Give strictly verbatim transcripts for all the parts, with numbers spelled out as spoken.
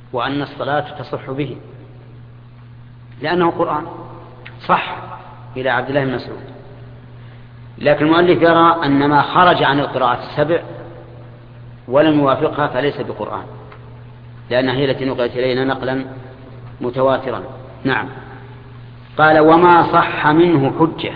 وأن الصلاة تصح به لأنه قرآن صح إلى عبد الله بن مسعود. لكن المؤلف يرى أن ما خرج عن القراءات السبع ولم يوافقها فليس بقرآن، لأنها هي التي نقلت إلينا نقلا متواترا. نعم. قال وما صح منه حجة،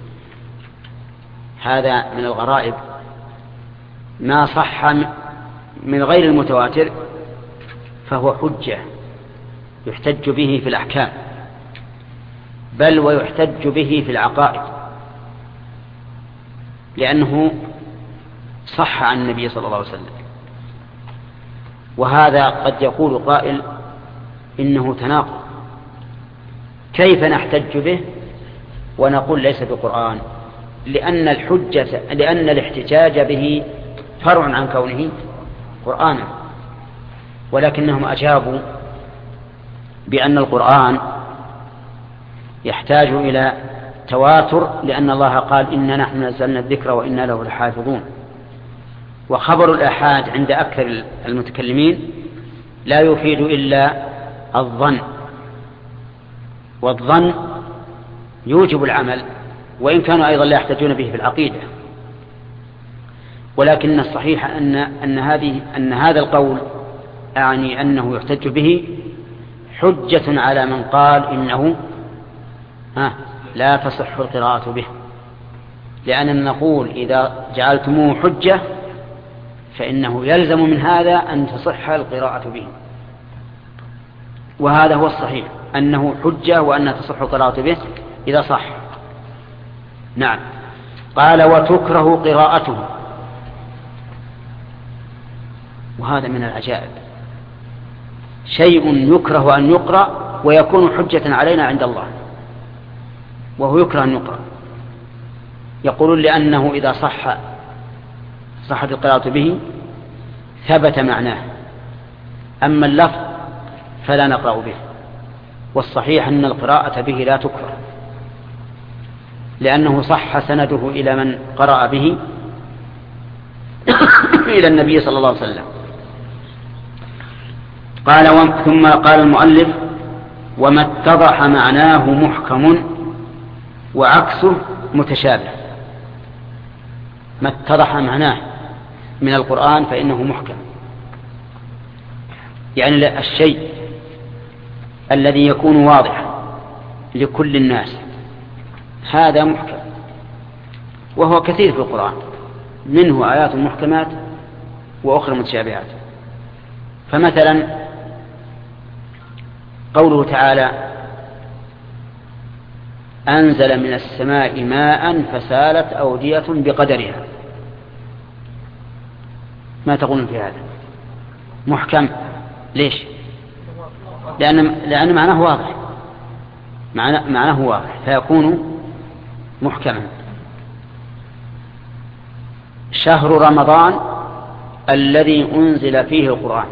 هذا من الغرائب، ما صح من غير المتواتر فهو حجة يحتج به في الأحكام، بل ويحتج به في العقائد، لأنه صح عن النبي صلى الله عليه وسلم. وهذا قد يقول قائل إنه تناقض، كيف نحتج به ونقول ليس بقرآن؟ لأن الحجة لأن الاحتجاج به فرع عن كونه قرآنا. ولكنهم أجابوا بأن القرآن يحتاج إلى تواتر، لأن الله قال إنا نحن نزلنا الذكر وإنا له لحافظون. وخبر الآحاد عند أكثر المتكلمين لا يفيد إلا الظن، والظن يوجب العمل، وإن كانوا أيضا لا يحتاجون به في العقيدة. ولكن الصحيح أن أن هذه أن هذا القول أعني أنه يحتج به حجة على من قال إنه ها لا تصح القراءة به، لأننا نقول إذا جعلتموه حجة فإنه يلزم من هذا أن تصح القراءة به، وهذا هو الصحيح أنه حجة وأن تصح القراءة به إذا صح. نعم. قال وتكره قراءته، وهذا من العجائب، شيء يكره أن يقرأ ويكون حجة علينا عند الله، وهو يكره أن يقرأ. يقولون لأنه إذا صح صحت القراءة به ثبت معناه، أما اللفظ فلا نقرأ به. والصحيح أن القراءة به لا تكره، لأنه صح سنده إلى من قرأ به إلى النبي صلى الله عليه وسلم. قال ثم قال المؤلف وما اتضح معناه محكم وعكسه متشابه. ما اتضح معناه من القرآن فإنه محكم، يعني الشيء الذي يكون واضحا لكل الناس هذا محكم، وهو كثير في القرآن، منه آيات محكمات وأخرى متشابهات. فمثلا قوله تعالى أنزل من السماء ماء فسالت أودية بقدرها، ما تقولون في هذا؟ محكم. ليش؟ لأن, لأن معناه واضح، معناه, معناه واضح فيكون محكما. شهر رمضان الذي أنزل فيه القرآن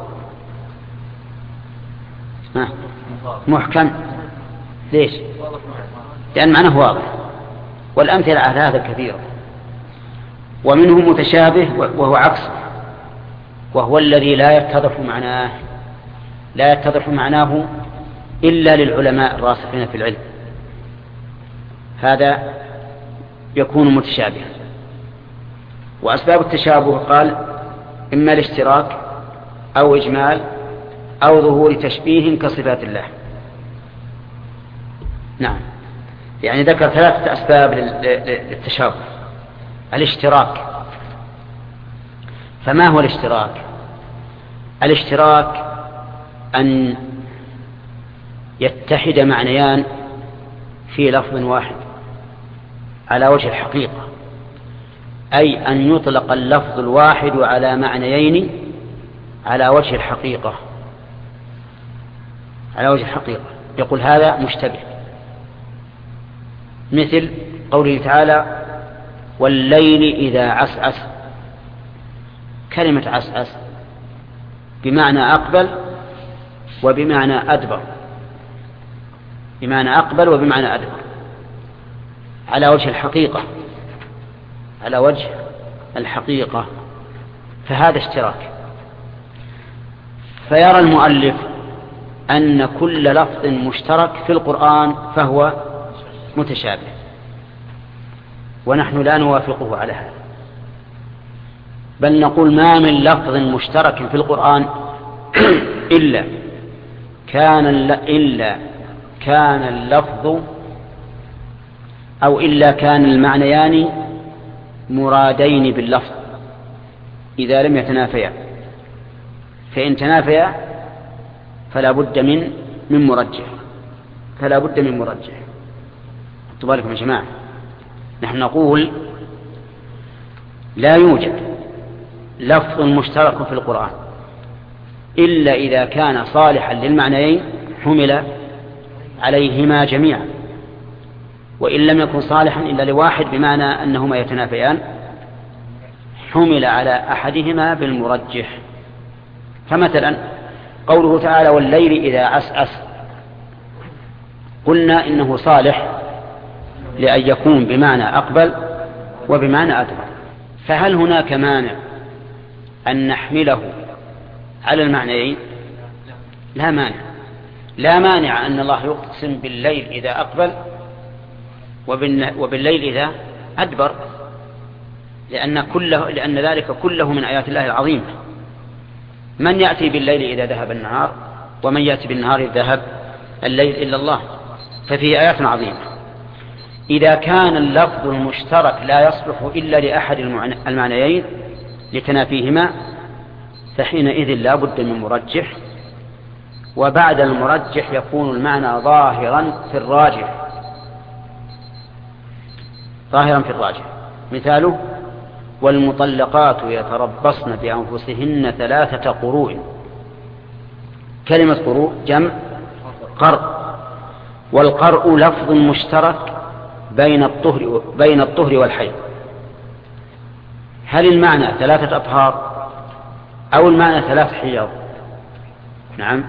محكم. ليش؟ لأن معناه واضح. والأمثلة على هذا كثيرة. ومنه متشابه وهو عكسه، وهو الذي لا يتضح معناه لا يتضح معناه إلا للعلماء الراسخين في العلم، هذا يكون متشابها. وأسباب التشابه قال إما الاشتراك أو إجمال أو ظهور تشبيه كصفات الله. نعم، يعني ذكر ثلاثة أسباب للتشابه. الاشتراك، فما هو الاشتراك؟ الاشتراك أن يتحد معنيان في لفظ واحد على وجه الحقيقة، أي أن يطلق اللفظ الواحد على معنيين على وجه الحقيقة على وجه الحقيقة يقول هذا مشتبه، مثل قوله تعالى والليل إذا عسعس. كلمة عسعس بمعنى أقبل وبمعنى أدبر، بمعنى أقبل وبمعنى أدبر على وجه الحقيقة على وجه الحقيقة فهذا اشتراك. فيرى المؤلف أن كل لفظ مشترك في القرآن فهو متشابه، ونحن لا نوافقه على هذا، بل نقول ما من لفظ مشترك في القرآن إلا كان إلا كان اللفظ أو إلا كان المعنيان مرادين باللفظ إذا لم يتنافيا، فإن تنافيا فلا بد من من مرجح فلا بد من مرجح. خدوا بالكم يا جماعة، نحن نقول لا يوجد لفظ مشترك في القرآن إلا إذا كان صالحا للمعنيين حمل عليهما جميعا، وإن لم يكن صالحا إلا لواحد بمعنى أنهما يتنافيان حمل على أحدهما بالمرجح. فمثلا قوله تعالى والليل إذا عسعس، قلنا إنه صالح لأن يكون بمعنى أقبل وبمعنى أدبر، فهل هناك مانع أن نحمله على المعنيين؟ لا مانع لا مانع أن الله يقسم بالليل إذا أقبل وبالليل إذا أدبر، لأن, كله لأن ذلك كله من آيات الله العظيمة. من يأتي بالليل إذا ذهب النهار، ومن يأتي بالنهار إذا ذهب الليل إلا الله، ففيه آيات عظيمة. إذا كان اللفظ المشترك لا يصلح إلا لأحد المعنيين لتنافيهما فحينئذ لا بد من مرجح، وبعد المرجح يكون المعنى ظاهرا في الراجح ظاهرا في الراجح. مثاله والمطلقات يتربصن بأنفسهن ثلاثة قروء، كلمة قروء جمع قرء، والقرء لفظ مشترك بين الطهر بين الطهر والحيض. هل المعنى ثلاثة أطهار أو المعنى ثلاث حيض؟ نعم،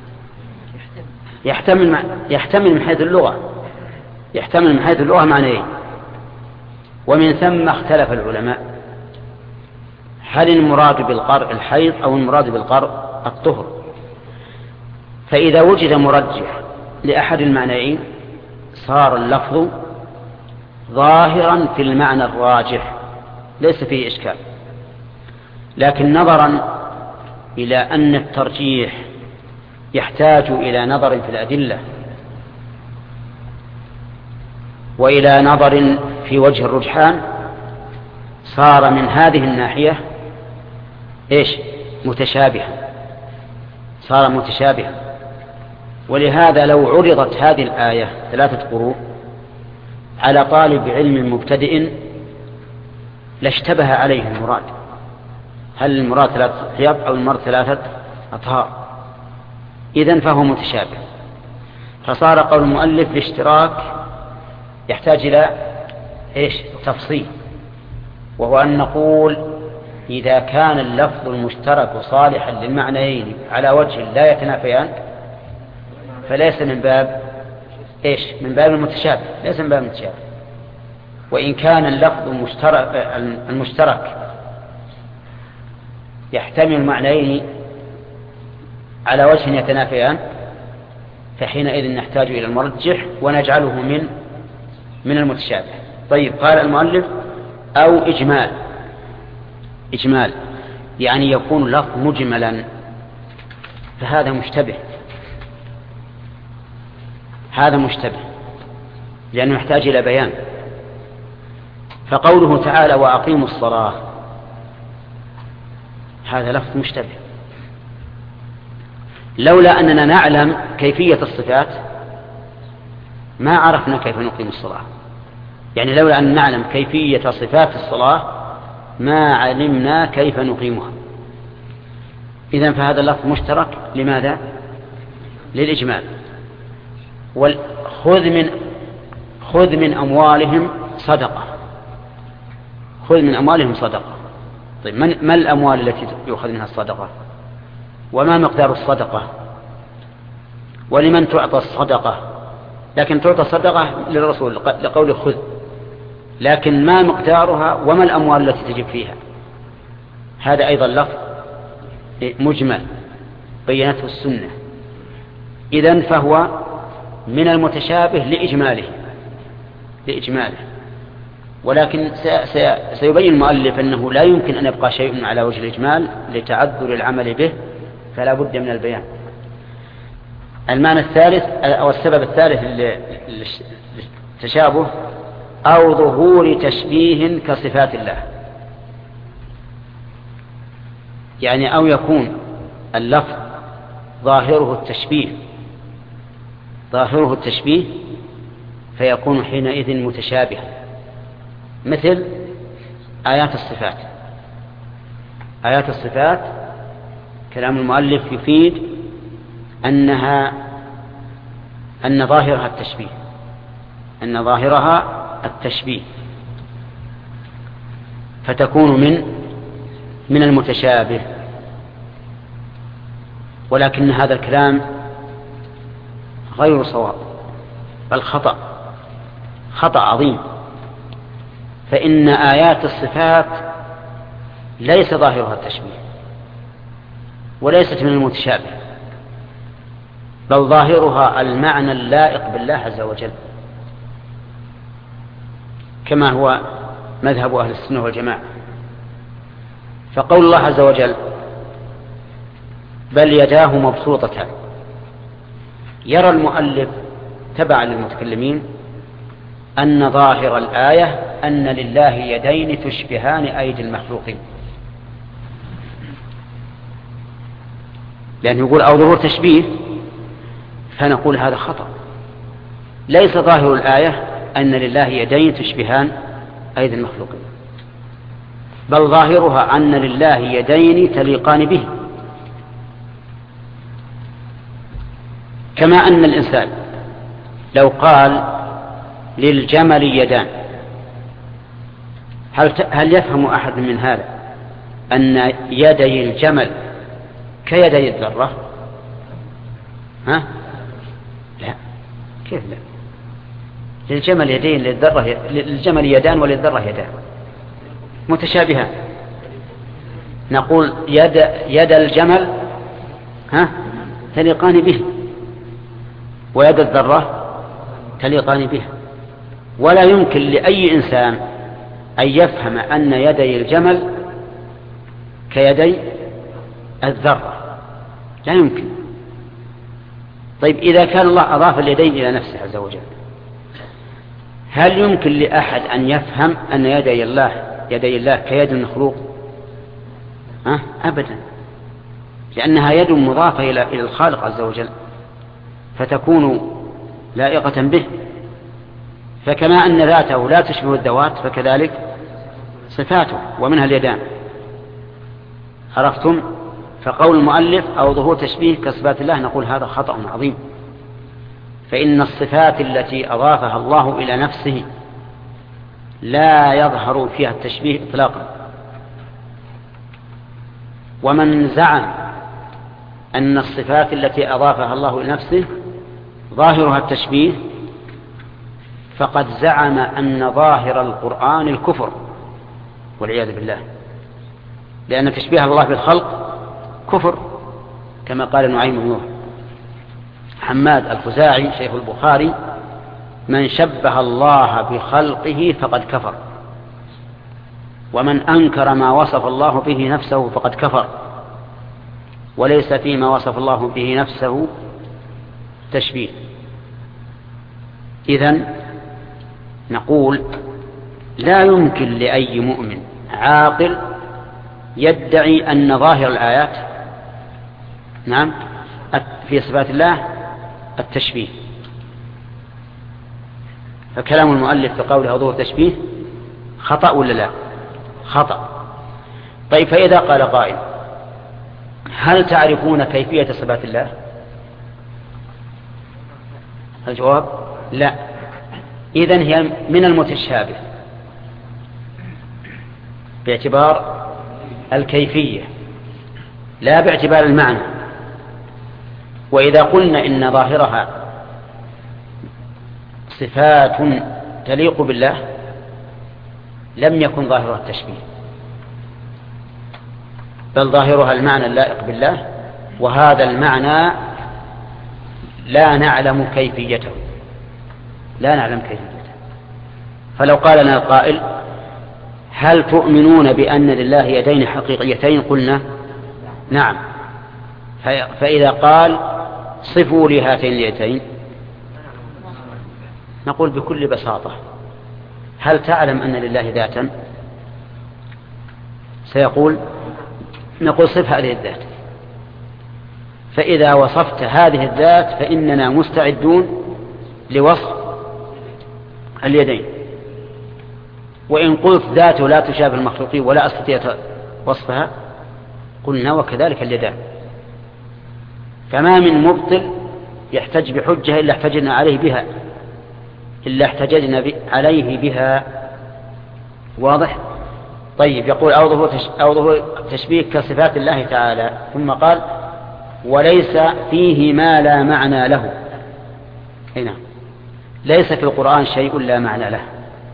يحتمل يحتمل من حيث اللغة يحتمل من حيث اللغة معنيين، ومن ثم اختلف العلماء هل المراد بالقرء الحيض أو المراد بالقرء الطهر. فإذا وجد مرجح لأحد المعنيين صار اللفظ ظاهرا في المعنى الراجح ليس فيه إشكال، لكن نظرا إلى أن الترجيح يحتاج إلى نظر في الأدلة وإلى نظر في وجه الرجحان، صار من هذه الناحية إيش متشابها صار متشابها ولهذا لو عرضت هذه الآية ثلاثة قروء على طالب علم مبتدئ لاشتبه عليه المراد، هل المراد ثلاثة حيض أو المراد ثلاثة أطهار؟ إذن فهو متشابه. فصار قول المؤلف الاشتراك يحتاج إلى إيش تفصيل، وهو أن نقول إذا كان اللفظ المشترك صالحا للمعنيين على وجه لا يتنافيان فليس من باب إيش من باب المتشابه ليس من باب المتشابه. وإن كان اللفظ المشترك, المشترك يحتمل معنيين على وجه يتنافيان فحينئذ نحتاج إلى المرجح ونجعله من من المتشابه. طيب، قال المؤلف أو إجمال. إجمال يعني يكون لفظ مجملا، فهذا مشتبه هذا مشتبه لأنه يحتاج إلى بيان. فقوله تعالى وأقيموا الصلاة هذا لفظ مشتبه، لولا أننا نعلم كيفية الصفات ما عرفنا كيف نقيم الصلاة. يعني لولا أن نعلم كيفية صفات الصلاة ما علمنا كيف نقيمها. إذن فهذا اللفظ مشترك لماذا؟ للإجمال. خذ من خذ من أموالهم صدقة خذ من أموالهم صدقة. طيب، من ما الأموال التي يؤخذ منها الصدقة؟ وما مقدار الصدقة؟ ولمن تعطى الصدقة؟ لكن تعطى الصدقة للرسول لقوله خذ، لكن ما مقدارها وما الأموال التي تجب فيها؟ هذا أيضا لفظ مجمل بينته السنة. إذن فهو من المتشابه لإجماله لإجماله ولكن سيبين المؤلف أنه لا يمكن أن يبقى شيء على وجه الإجمال لتعذر العمل به، فلا بد من البيان. المعنى الثالث أو السبب الثالث للتشابه أو ظهور تشبيه كصفات الله، يعني أو يكون اللفظ ظاهره التشبيه ظاهره التشبيه فيكون حينئذ متشابه، مثل آيات الصفات. آيات الصفات كلام المؤلف يفيد أنها أن ظاهرها التشبيه أن ظاهرها التشبيه فتكون من من المتشابه. ولكن هذا الكلام غير صواب بل خطأ خطأ عظيم، فإن آيات الصفات ليس ظاهرها التشبيه وليست من المتشابه، بل ظاهرها المعنى اللائق بالله عز وجل، كما هو مذهب أهل السنة والجماعة. فقول الله عز وجل بل يداه مبسوطتان، يرى المؤلف تبعا للمتكلمين أن ظاهر الآية أن لله يدين تشبهان أيدي المخلوقين، لأنه يقول أو ظهور تشبيه، فنقول هذا خطأ. ليس ظاهر الآية أن لله يدين تشبهان أيدي المخلوقين، بل ظاهرها أن لله يدين تليقان به، كما أن الإنسان لو قال للجمل يدان، هل هل يفهم أحد من هذا أن يدي الجمل كيدي الذرة؟ ها؟ لا، كيف لا؟ للجمل يدين للذرة للجمل يدان وللذرة يدان متشابهان. نقول يد يد الجمل ها تليقان به، ويد الذرة تليقان به، ولا يمكن لأي إنسان أن يفهم أن يدي الجمل كيدي الذرة، لا يمكن. طيب إذا كان الله أضاف اليدين إلى نفسه عز وجل، هل يمكن لأحد أن يفهم أن يدي الله يدي الله كيد المخلوق؟ أه؟ أبدا، لأنها يد مضافة إلى الخالق عز وجل، فتكون لائقة به. فكما أن ذاته لا تشبه الذوات فكذلك صفاته، ومنها اليدان. عرفتم؟ فقول المؤلف أو ظهور تشبيه كصفات الله نقول هذا خطأ عظيم، فإن الصفات التي أضافها الله إلى نفسه لا يظهر فيها التشبيه إطلاقا. ومن زعم أن الصفات التي أضافها الله إلى نفسه ظاهرها التشبيه فقد زعم أن ظاهر القرآن الكفر والعياذ بالله، لأن تشبيه الله بالخلق كفر، كما قال نعيم بن حماد الخزاعي شيخ البخاري: من شبه الله بخلقه فقد كفر، ومن أنكر ما وصف الله به نفسه فقد كفر، وليس فيما وصف الله به نفسه تشبيه. إذن نقول لا يمكن لأي مؤمن عاقل يدعي أن ظاهر الآيات نعم في صفات الله التشبيه. فكلام المؤلف في قوله ظهور تشبيه خطأ ولا لا؟ خطأ. طيب فإذا قال قائل: هل تعرفون كيفية صفات الله؟ الجواب: لا. إذن هي من المتشابه باعتبار الكيفية لا باعتبار المعنى. وإذا قلنا إن ظاهرها صفات تليق بالله لم يكن ظاهرها التشبيه، بل ظاهرها المعنى اللائق بالله، وهذا المعنى لا نعلم كيفيته لا نعلم كيفيته فلو قال لنا القائل هل تؤمنون بأن لله يدين حقيقيتين قلنا نعم. فإذا قال صفوا لي هاتين اليدين نقول بكل بساطة هل تعلم أن لله ذاتا؟ سيقول نقول صف هذه الذات. فإذا وصفت هذه الذات فإننا مستعدون لوصف اليدين. وإن قلت ذاته لا تشابه المخلوقين ولا أستطيع وصفها قلنا وكذلك اليدان. فما من مبطل يحتج بحجة إلا احتجنا عليه بها إلا احتجنا عليه بها. واضح؟ طيب يقول أوضه تشبيه كصفات الله تعالى ثم قال وليس فيه ما لا معنى له. هنا ليس في القرآن شيء لا معنى له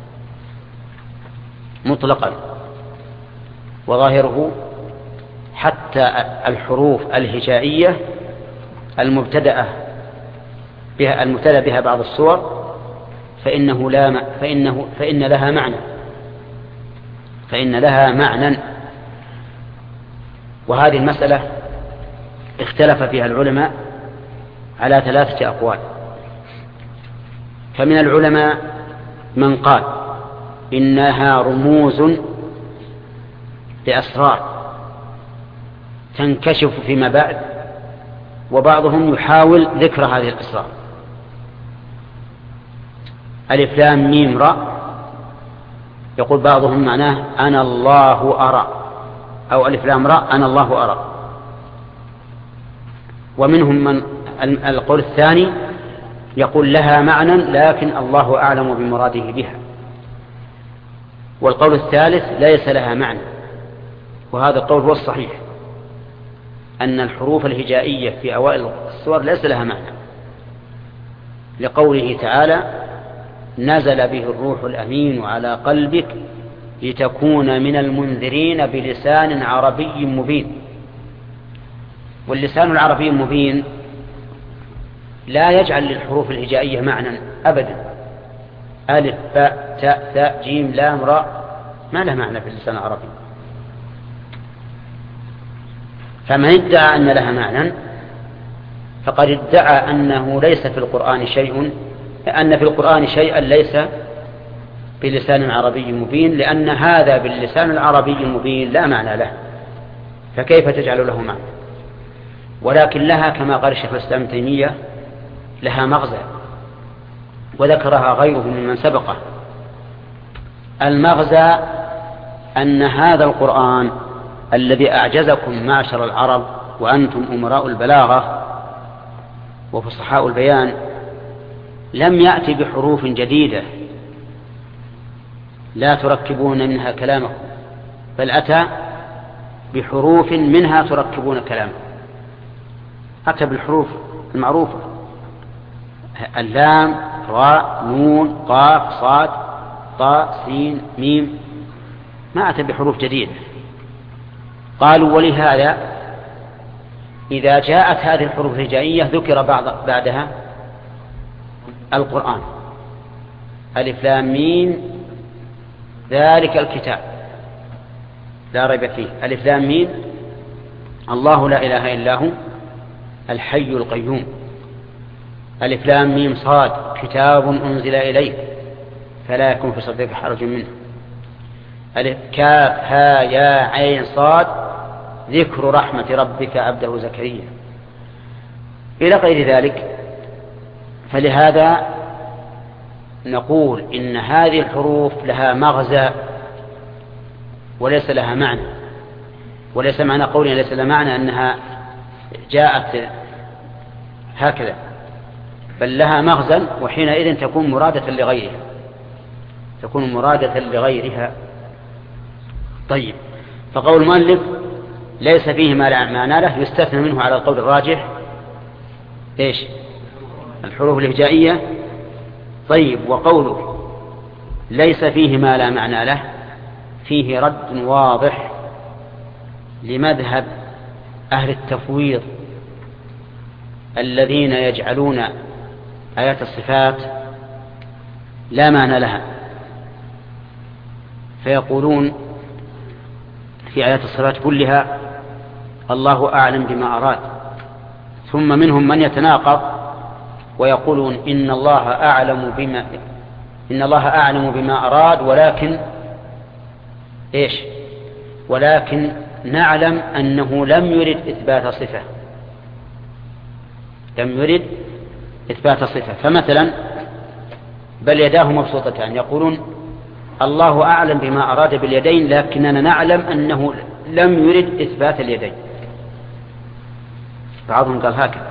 مطلقا. وظاهره حتى الحروف الهجائية المبتدأة بها المبتدأ بها بعض السور فإنه لا فإنه فإن لها معنى فإن لها معنى. وهذه المسألة اختلف فيها العلماء على ثلاثة أقوال. فمن العلماء من قال إنها رموز لأسرار تنكشف فيما بعد وبعضهم يحاول ذكر هذه الأسرار. ألف لام ميم راء يقول بعضهم معناه أنا الله أرى أو ألف لام راء أنا الله أرى. ومنهم من القول الثاني يقول لها معنى لكن الله أعلم بمراده بها. والقول الثالث ليس لها معنى. وهذا القول هو الصحيح أن الحروف الهجائية في أوائل السور ليس لها معنى لقوله تعالى نزل به الروح الأمين على قلبك لتكون من المنذرين بلسان عربي مبين. واللسان العربي المبين لا يجعل للحروف الهجائية معنى أبدا. ألف باء تاء ثاء جيم لام راء ما له معنى في اللسان العربي. فمن ادعى أن لها معنى فقد ادعى أنه ليس في القرآن شيء أن في القرآن شيئا ليس بلسان عربي مبين لأن هذا باللسان العربي المبين لا معنى له فكيف تجعل له معنى؟ ولكن لها كما قال الشيخ الإسلام ابن تيمية لها مغزى وذكرها غيره ممن سبقه. المغزى أن هذا القرآن الذي أعجزكم معشر العرب وأنتم أمراء البلاغة وفصحاء البيان لم يأتي بحروف جديدة لا تركبون منها كلامكم بل أتى بحروف منها تركبون كلامكم. أتى بالحروف المعروفة اللام راء نون قاف صاد طاء سين ميم ما أتى بحروف جديدة. قالوا ولهذا إذا جاءت هذه الحروف الهجائية ذكر بعض بعدها القرآن ألف لام ميم ذلك الكتاب لا ريب فيه ألف لام ميم الله لا إله إلا هو الحي القيوم ألف لام ميم صاد كتاب أنزل إليك فلا يكون في صدرك حرج منه ألف كاف ها يا عين صاد ذكر رحمة ربك عبده زكريا إلى غير ذلك. فلهذا نقول إن هذه الحروف لها مغزى وليس لها معنى. وليس معنى قولنا ليس لها معنى أنها جاءت هكذا بل لها مغزى وحينئذ تكون مرادة لغيرها تكون مرادة لغيرها. طيب فقول المؤلف ليس فيه ما لا معنى له يستثنى منه على القول الراجح إيش الحروف الهجائية. طيب وقوله ليس فيه ما لا معنى له فيه رد واضح لمذهب أهل التفويض الذين يجعلون آيات الصفات لا معنى لها، فيقولون في آيات الصفات كلها الله أعلم بما أراد، ثم منهم من يتناقض ويقولون إن الله أعلم بما إن الله أعلم بما أراد ولكن إيش ولكن نعلم أنه لم يرد إثبات صفة لم يرد إثبات صفة. فمثلا بل يداه مبسوطتان، يقولون الله أعلم بما أراد باليدين لكننا نعلم أنه لم يرد إثبات اليدين. بعضهم قال هكذا،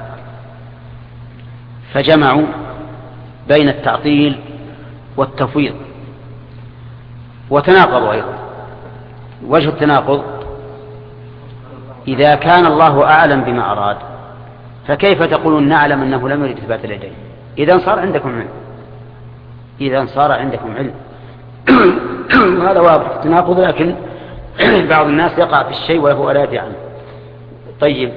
فجمعوا بين التعطيل والتفويض وتناقضوا أيضا. وجه التناقض إذا كان الله أعلم بما أراد فكيف تقولون نعلم أنه لم يرد إثبات اليدين؟ إذا صار عندكم علم إذا صار عندكم علم هذا واضح التناقض، لكن بعض الناس يقع في الشيء وهو لا يدري عنه. طيب،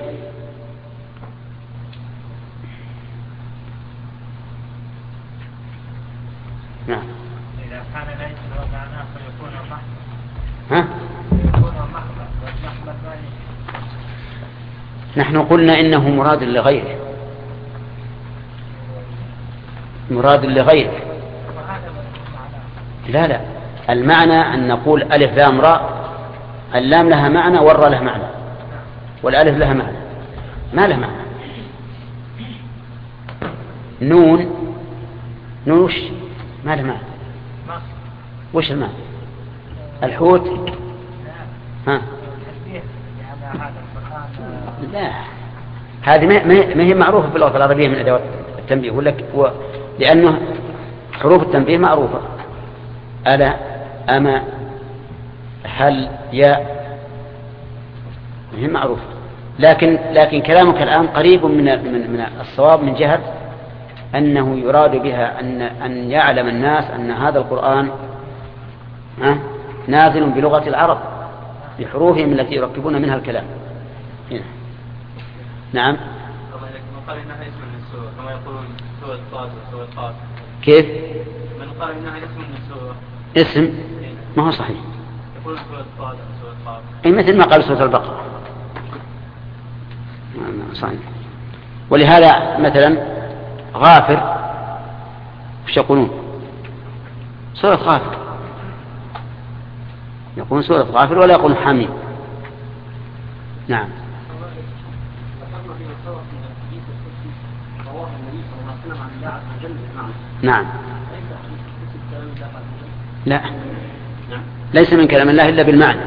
نعم. إذا كان ليس له معنى فيكون محض. ها؟ يكون محض والمحض ما نحن قلنا إنه مراد لغيره مراد لغيره لا لا المعنى أن نقول ألف لام راء، اللام لها معنى والراء له معنى والألف لها معنى، ما له معنى. نون نون وش ما له معنى، وش المعنى؟ الحوت ها لا، هذه ما هي معروفة في اللغة العربية من أدوات التنبيه، يقول لك و... لأنه حروف التنبيه معروفة، ألا أما هل يا هي معروفة، لكن لكن كلامك الآن قريب من من من الصواب من جهة أنه يراد بها أن أن يعلم الناس أن هذا القرآن نازل بلغة العرب بحروفهم التي يركبون منها الكلام. هنا. نعم. من قال إنها اسم من السورة كما يقولون سورة طاس وسورة قاف. كيف؟ من قال إنها اسم من السورة. اسم؟ ما هو صحيح. يقولون سورة طاس وسورة قاف. أي مثل ما قال سورة البقرة. صحيح. ولهذا مثلا غافر وش يقولون؟ سورة غافر. يقولون سورة غافر ولا يقولون حميم. نعم. نعم. لا، ليس من كلام الله إلا بالمعنى.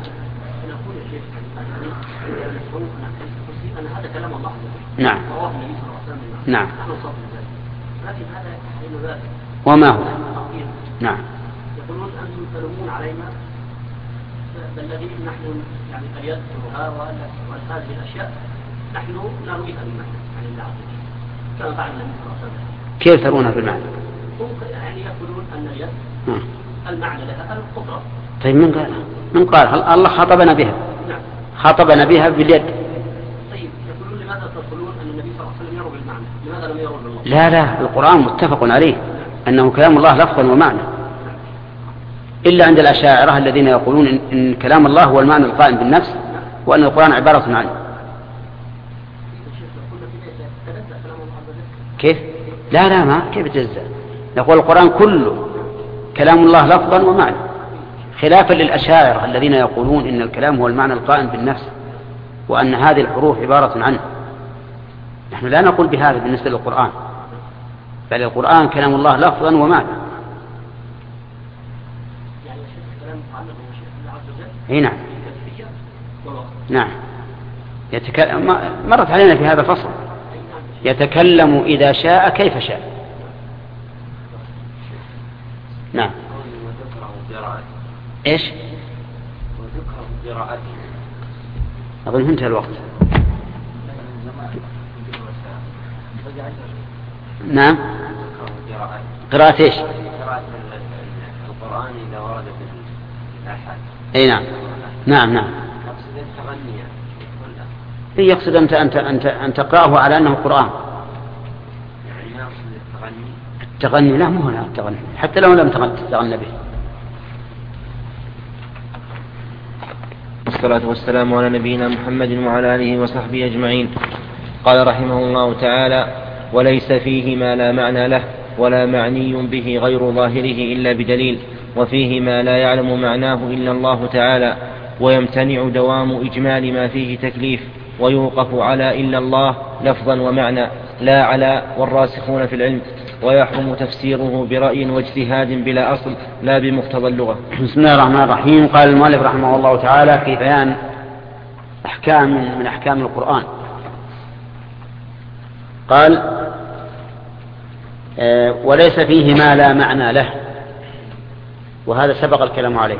نعم. نعم. وما هو؟ نعم. يقولون أنتم تلومون علينا بالذي نحن يعني قد يذكرها وهذه الأشياء نحن لا نريدها بالمعنى يعني الله عز وجل كما فعل النبي صلى الله عليه وسلم. كيف ترونها بالمعنى؟ هم يعني يقولون أن اليد المعنى لها القدرة. طيب من قال؟ من قال؟ الله خاطبنا بها. نعم. خاطبنا بها باليد. طيب يقولون لماذا تقولون أن النبي صلى الله عليه وسلم يرى بالمعنى؟ لماذا لم يرى بالله؟ لا لا، القرآن متفق عليه أنه كلام الله لفظا ومعنى، إلا عند الأشاعرة الذين يقولون إن, إن كلام الله هو المعنى القائم بالنفس وأن القرآن عبارة عنه. كيف؟ لا لا ما كيف تجزأ؟ نقول القرآن كله كلام الله لفظا ومعنى، خلافا للأشاعرة الذين يقولون إن الكلام هو المعنى القائم بالنفس وأن هذه الحروف عبارة عنه. نحن لا نقول بهذا بالنسبة للقرآن، بل القرآن كلام الله لفظا ومعنى. اي نعم. نعم. يتكلم مرت علينا في هذا الفصل، يتكلم إذا شاء كيف شاء. نعم. ايش؟ أظن انتهى الوقت. نعم. قراءة ايش؟ قراءة القرآن إذا ورد في الآحاد. اي نعم. نعم نعم. هي يقصد أنت أنت أنت أن تقرأه على أنه قرآن. يعني ما يقصد التغني. التغني لا، مو هنا التغني حتى لو لم تغنى به. والصلاة والسلام على نبينا محمد وعلى آله وصحبه أجمعين. قال رحمه الله تعالى: وليس فيه ما لا معنى له ولا معني به غير ظاهره إلا بدليل، وفيه ما لا يعلم معناه إلا الله تعالى، ويمتنع دوام إجمال ما فيه تكليف، ويوقف على إلا الله لفظا ومعنى لا على والراسخون في العلم، ويحرم تفسيره برأي واجتهاد بلا أصل لا بمقتضى اللغة. بسم الله الرحمن الرحيم. قال المؤلف رحمه الله تعالى في بيان أحكام من أحكام القرآن. قال: آه وليس فيه ما لا معنى له، وهذا سبق الكلام عليه،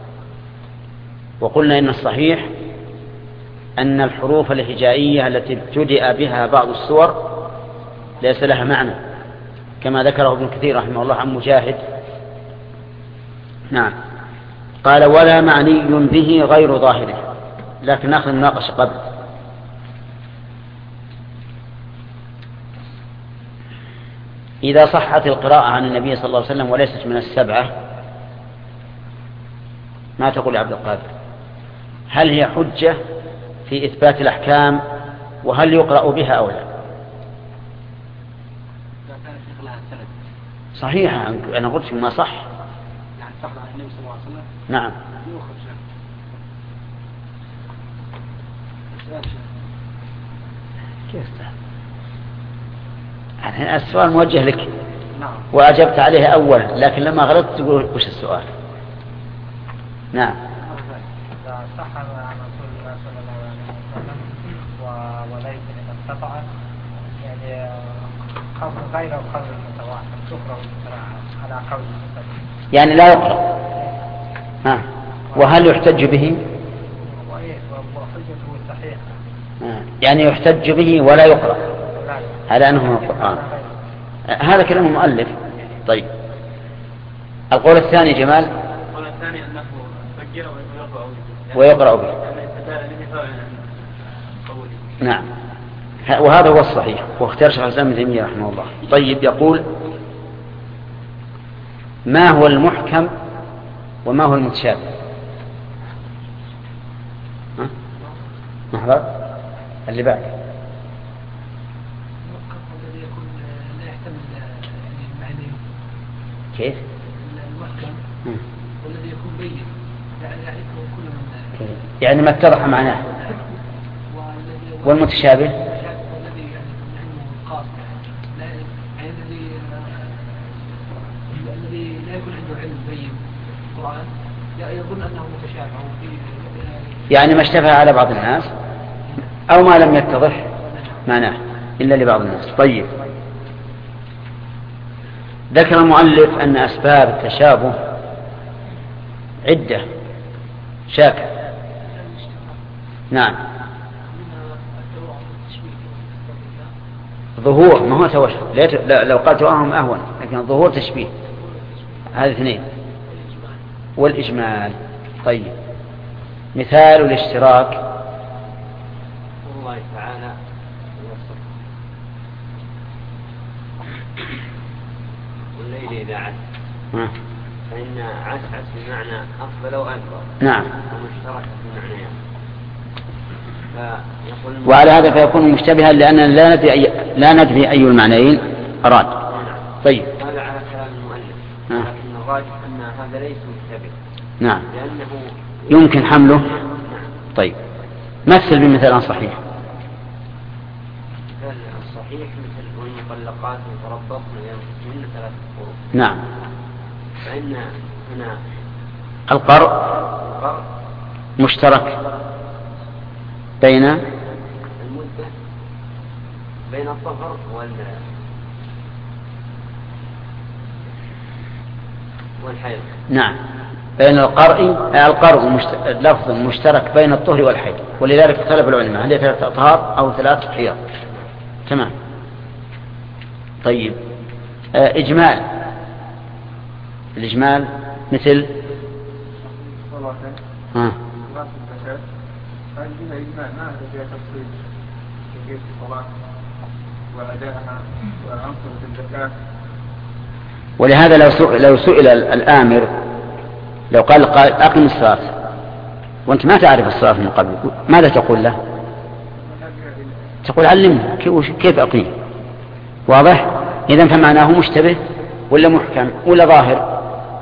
وقلنا إن الصحيح أن الحروف الهجائية التي ابتدأ بها بعض السور ليس لها معنى، كما ذكره ابن كثير رحمه الله عن مجاهد. نعم. قال: ولا معني به غير ظاهره. لكن ناخذ الناقش قبل. إذا صحت القراءة عن النبي صلى الله عليه وسلم وليست من السبعة، ما تقول عبد القادر؟ هل هي حجة في إثبات الأحكام، وهل يقرأ بها أو لا؟ صحيح، أنا قلت ما صح. يعني صح عن النبي صلى الله عليه وسلم. نعم. كيف يعني السؤال موجه لك؟ نعم. وأجبت عليه أولا، لكن لما غلطت تقول وش السؤال؟ نعم. إذا صح عن رسول الله صلى الله عليه وسلم وليس من السبعة، يعني قول غير قول المتواتر تقرأ على قول المتواتر، يعني لا يقرأ. ها. وهل يحتج به؟ وحجته صحيحة. يعني يحتج به ولا يقرأ على أنه من القرآن. هذا كلام المؤلف. طيب، القول الثاني جمال. القول الثاني أنه فجر ويقرأ به. نعم، وهذا هو الصحيح، واختار شيخ الإسلام ابن تيمية رحمه الله. طيب، يقول: ما هو المحكم وما هو المتشابه؟ ها؟ نحضر اللي بعد. كيف؟ المحكم والذي يكون بين يعني يعرفه كل من، يعني ما اتضح معناه. والمتشابه والذي يعني علمه خاص، يعني الذي الذي لا يكون عنده علم بين القرآن يظن أنه متشابه، يعني ما اشتبه على بعض الناس أو ما لم يتضح معناه إلا لبعض الناس. طيب، ذكر المؤلف أن أسباب التشابه عدة شاكة. نعم. ظهور، ما هو توشح. لو قال توهم أهون، لكن ظهور تشبيه، هذه اثنين. والإجمال. طيب، مثال الاشتراك. الله تعالى والليل إذا عسعس، فإن عسعس بمعنى أقبل وأدبر. نعم. ومشترك في معناه. وعلى هذا فيكون مشتبها لأننا لا ندري أي لا ندري أي المعنيين أراد. طيب، هذا على كلام المؤلف، لكن الراجح أن هذا ليس مشتبه. نعم. لأنه يمكن حمله. طيب، مثل بمثال صحيح. مثال الصحيح مثل والمطلقات يتربصن ينفسهن ثلاثة قروء. نعم. فإن هنا القرء مشترك بين المدة، بين الطهر وال والحيض. نعم، بين القرء القرء مشت... لفظ مشترك بين الطهر والحيض، ولذلك اختلف العلماء هل هي ثلاث أطهار أو ثلاث حيض. تمام. طيب، آه إجمال. الإجمال مثل ها. هل فيها إجماع ما هذا فيها تفصيل في كيف الصلاة وأدائها وأنصرة الزكاة؟ ولهذا لو سئل, لو سئل الآمر لو قال قال أقم الصلاة وأنت ما تعرف الصلاة من قبل ماذا تقول له؟ تقول علمنا كيف أقيم. واضح؟ إذن فمعناه مشتبه ولا محكم ولا ظاهر؟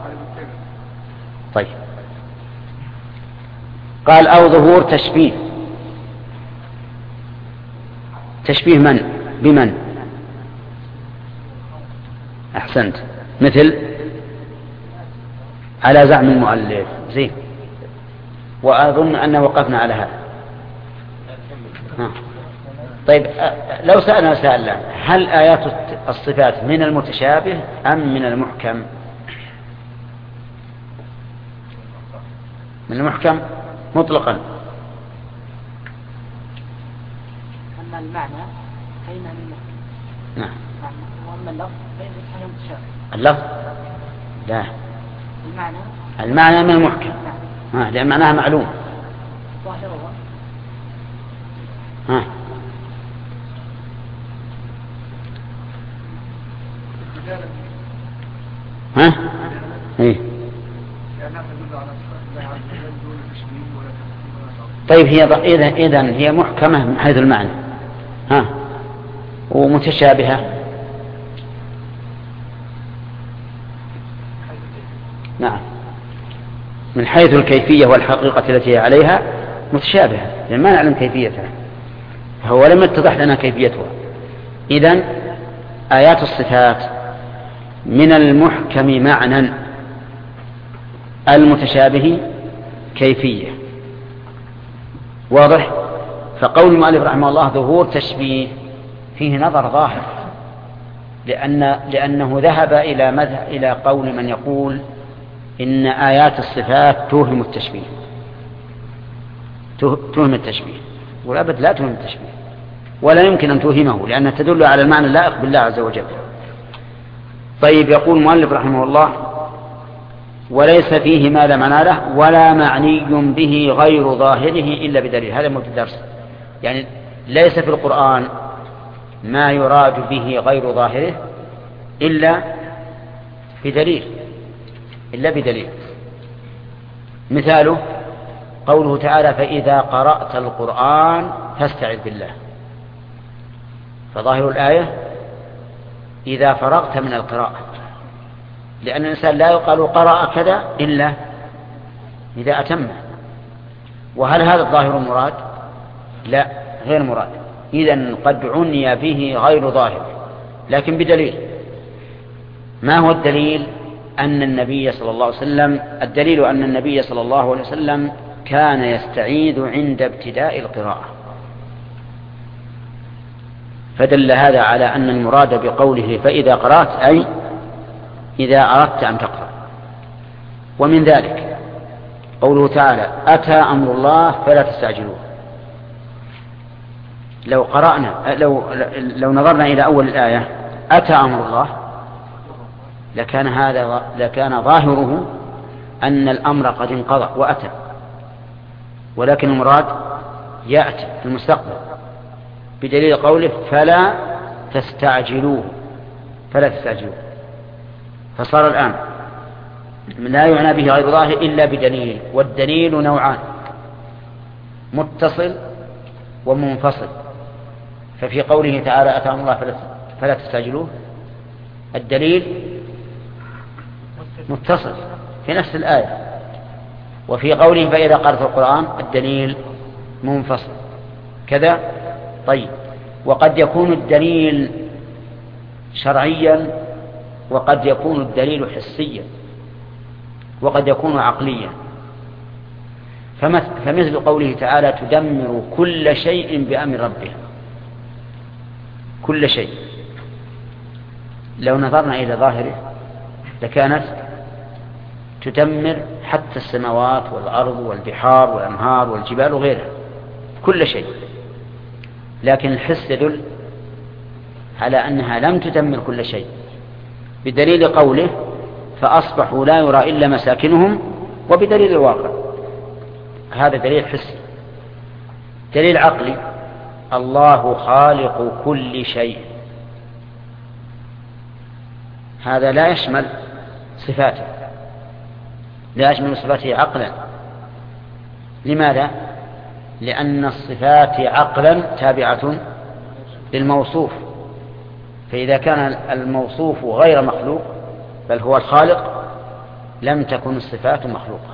طيب قال أو ظهور تشبيه. تشبيه من بمن؟ أحسنت. مثل على زعم المؤلف زين. وأظن أن وقفنا على هذا. ها. طيب لو سألنا سألنا هل آيات الصفات من المتشابه أم من المحكم؟ من المحكم مطلقا. أما المعنى فإنه من المحكم. نعم. وأما اللفظ فإنه متشابه. اللفظ لا. المعنى المعنى من المحكم. ها لأن معناها معلوم. ظاهره. ها. ها؟ إيه. طيب هي إذا إذا هي محكمة من حيث المعنى. ها. ومتشابهة. نعم. من حيث الكيفية والحقيقة التي هي عليها متشابهة لأن ما نعلم كيفيتها. هو لم يتضح لنا كيفيتها. إذن آيات الصفات من المحكم معنى المتشابه كيفية. واضح؟ فقول المؤلف رحمه الله ظهور تشبيه فيه نظر ظاهر لأن لأنه ذهب إلى مذهب إلى قول من يقول إن آيات الصفات توهم التشبيه. توهم التشبيه والأبد لا توهم التشبيه ولا يمكن أن توهمه لأنها تدل على المعنى اللائق بالله عز وجل. طيب يقول المؤلف رحمه الله وليس فيه ما لا معنى له ولا معني به غير ظاهره إلا بدليل. هذا موضوع الدرس. يعني ليس في القرآن ما يراد به غير ظاهره إلا بدليل إلا بدليل. مثاله قوله تعالى فإذا قرأت القرآن فاستعذ بالله. فظاهر الآية إذا فرغت من القراءة لأن الإنسان لا يقال قرأ كذا إلا إذا أتم. وهل هذا الظاهر مراد؟ لا غير مراد. إذن قد عني به غير ظاهر لكن بدليل. ما هو الدليل؟ أن النبي صلى الله عليه وسلم الدليل أن النبي صلى الله عليه وسلم كان يستعيذ عند ابتداء القراءة. فدل هذا على أن المراد بقوله فإذا قرأت أي إذا أردت أن تقرأ. ومن ذلك قوله تعالى أتى أمر الله فلا تستعجلوه. لو قرأنا لو, لو نظرنا إلى أول الآية أتى أمر الله لكان هذا لكان ظاهره أن الأمر قد انقضى وأتى ولكن المراد يأتي في المستقبل بدليل قوله فلا تستعجلوه فلا تستعجلوه. فصار الآن لا يعنى به غير ظاهر إلا بدليل. والدليل نوعان متصل ومنفصل. ففي قوله تعالى أتى أمر الله فلا تستعجلوه الدليل متصل في نفس الآية. وفي قوله فإذا قرأت القرآن الدليل منفصل كذا. طيب وقد يكون الدليل شرعيا وقد يكون الدليل حسيا وقد يكون عقليا. فمثل قوله تعالى تدمر كل شيء بأمر ربها. كل شيء لو نظرنا إلى ظاهره لكانت تدمر حتى السماوات والأرض والبحار والأنهار والجبال وغيرها كل شيء. لكن الحس يدل على أنها لم تدمر كل شيء بدليل قوله فأصبحوا لا يرى إلا مساكنهم وبدليل الواقع. هذا دليل حسي. دليل عقلي: الله خالق كل شيء. هذا لا يشمل صفاته، لا يشمل صفاته عقلا. لماذا؟ لأن الصفات عقلا تابعة للموصوف، فإذا كان الموصوف غير مخلوق بل هو الخالق لم تكن الصفات مخلوقة.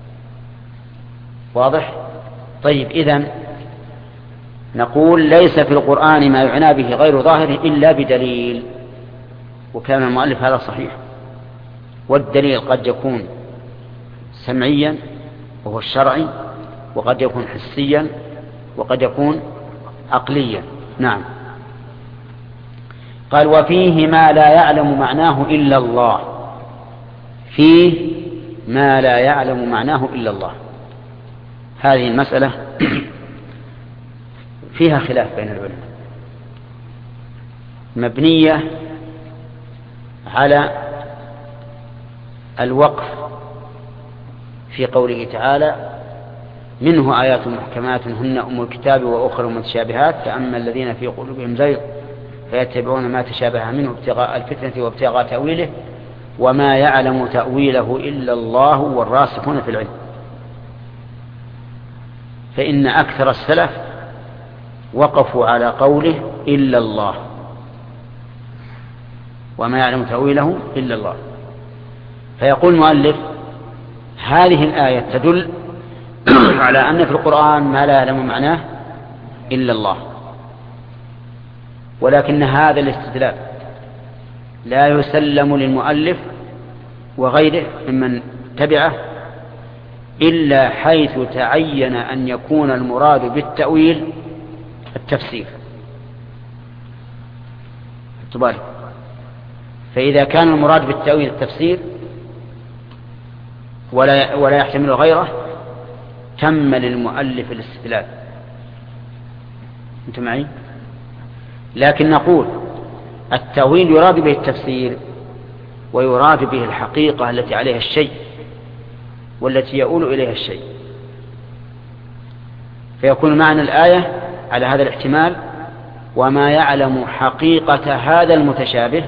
واضح؟ طيب، إذن نقول ليس في القرآن ما يعنى به غير ظاهر إلا بدليل، وكان المؤلف هذا صحيح. والدليل قد يكون سمعيا وهو الشرعي، وقد يكون حسيا، وقد يكون عقليا. نعم. قال: وفيه ما لا يعلم معناه إلا الله. فيه ما لا يعلم معناه إلا الله. هذه المسألة فيها خلاف بين العلماء، مبنية على الوقف في قوله تعالى: منه آيات محكمات هن أم الكتاب وأخر متشابهات فأما الذين في قلوبهم زيغ فيتبعون ما تشابه منه ابتغاء الفتنة وابتغاء تأويله وما يعلم تأويله إلا الله والراسخون في العلم. فإن أكثر السلف وقفوا على قوله إلا الله، وما يعلم تأويله إلا الله. فيقول المؤلف: هذه الآية تدل على أن في القرآن ما لا يعلم معناه إلا الله، ولكن هذا الاستدلال لا يسلم للمؤلف وغيره ممن تبعه إلا حيث تعين أن يكون المراد بالتأويل التفسير. تبارك. فإذا كان المراد بالتأويل التفسير ولا ولا يحتمل غيره تم للمؤلف الاستدلال. أنتم معي؟ لكن نقول التأويل يراد به التفسير ويراد به الحقيقة التي عليها الشيء والتي يؤول إليها الشيء، فيكون معنى الآية على هذا الاحتمال: وما يعلم حقيقة هذا المتشابه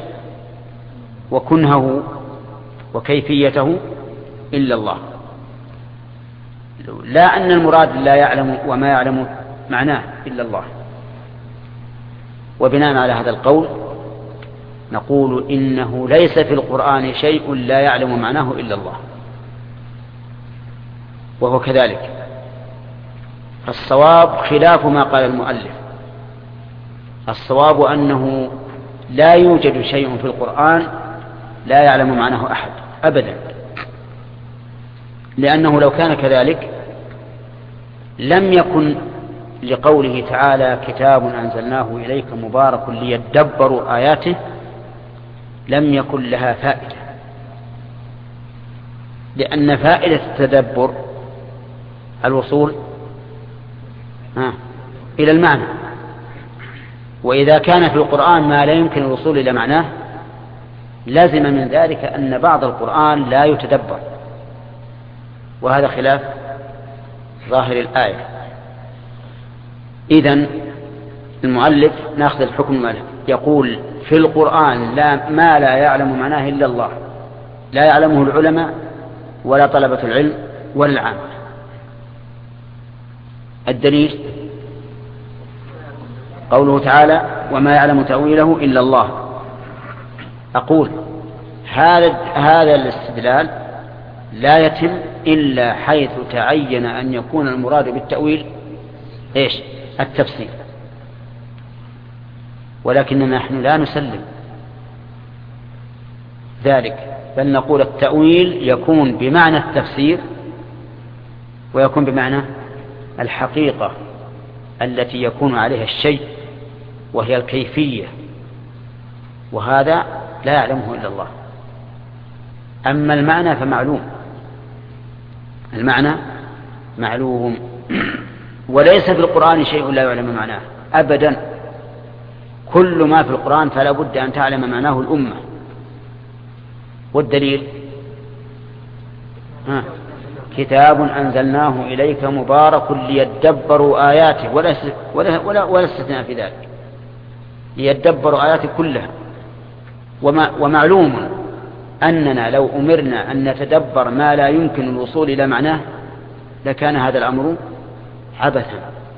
وكنهه وكيفيته إلا الله. لا أن المراد لا يعلم وما يعلم معناه إلا الله. وبناء على هذا القول نقول إنه ليس في القرآن شيء لا يعلم معناه إلا الله، وهو كذلك. فالصواب خلاف ما قال المؤلف. الصواب أنه لا يوجد شيء في القرآن لا يعلم معناه أحد أبدا، لأنه لو كان كذلك لم يكن لقوله تعالى: كتاب أنزلناه إليك مبارك ليدبروا آياته، لم يكن لها فائدة، لأن فائدة التدبر الوصول إلى المعنى، وإذا كان في القرآن ما لا يمكن الوصول إلى معناه لازم من ذلك أن بعض القرآن لا يتدبر، وهذا خلاف ظاهر الآية. إذن المؤلف ناخذ الحكم المؤلف يقول: في القرآن لا ما لا يعلم معناه إلا الله، لا يعلمه العلماء ولا طلبة العلم ولا العامة. الدليل قوله تعالى: وما يعلم تأويله إلا الله. أقول هذا هذا الاستدلال لا يتم إلا حيث تعين أن يكون المراد بالتأويل إيش؟ التفسير. ولكننا نحن لا نسلم ذلك، بل نقول التأويل يكون بمعنى التفسير ويكون بمعنى الحقيقة التي يكون عليها الشيء وهي الكيفية، وهذا لا يعلمه إلا الله. أما المعنى فمعلوم، المعنى معلوم، وليس في القرآن شيء لا يعلم معناه أبدا. كل ما في القرآن فلا بد أن تعلم معناه الأمة. والدليل ها كتاب أنزلناه إليك مبارك ليدبروا آياته، ولا ولا ولا, ولا استثناء في ذلك، ليدبروا آياته كلها. وما ومعلوم أننا لو أمرنا أن نتدبر ما لا يمكن الوصول إلى معناه لكان هذا الأمر عبثا،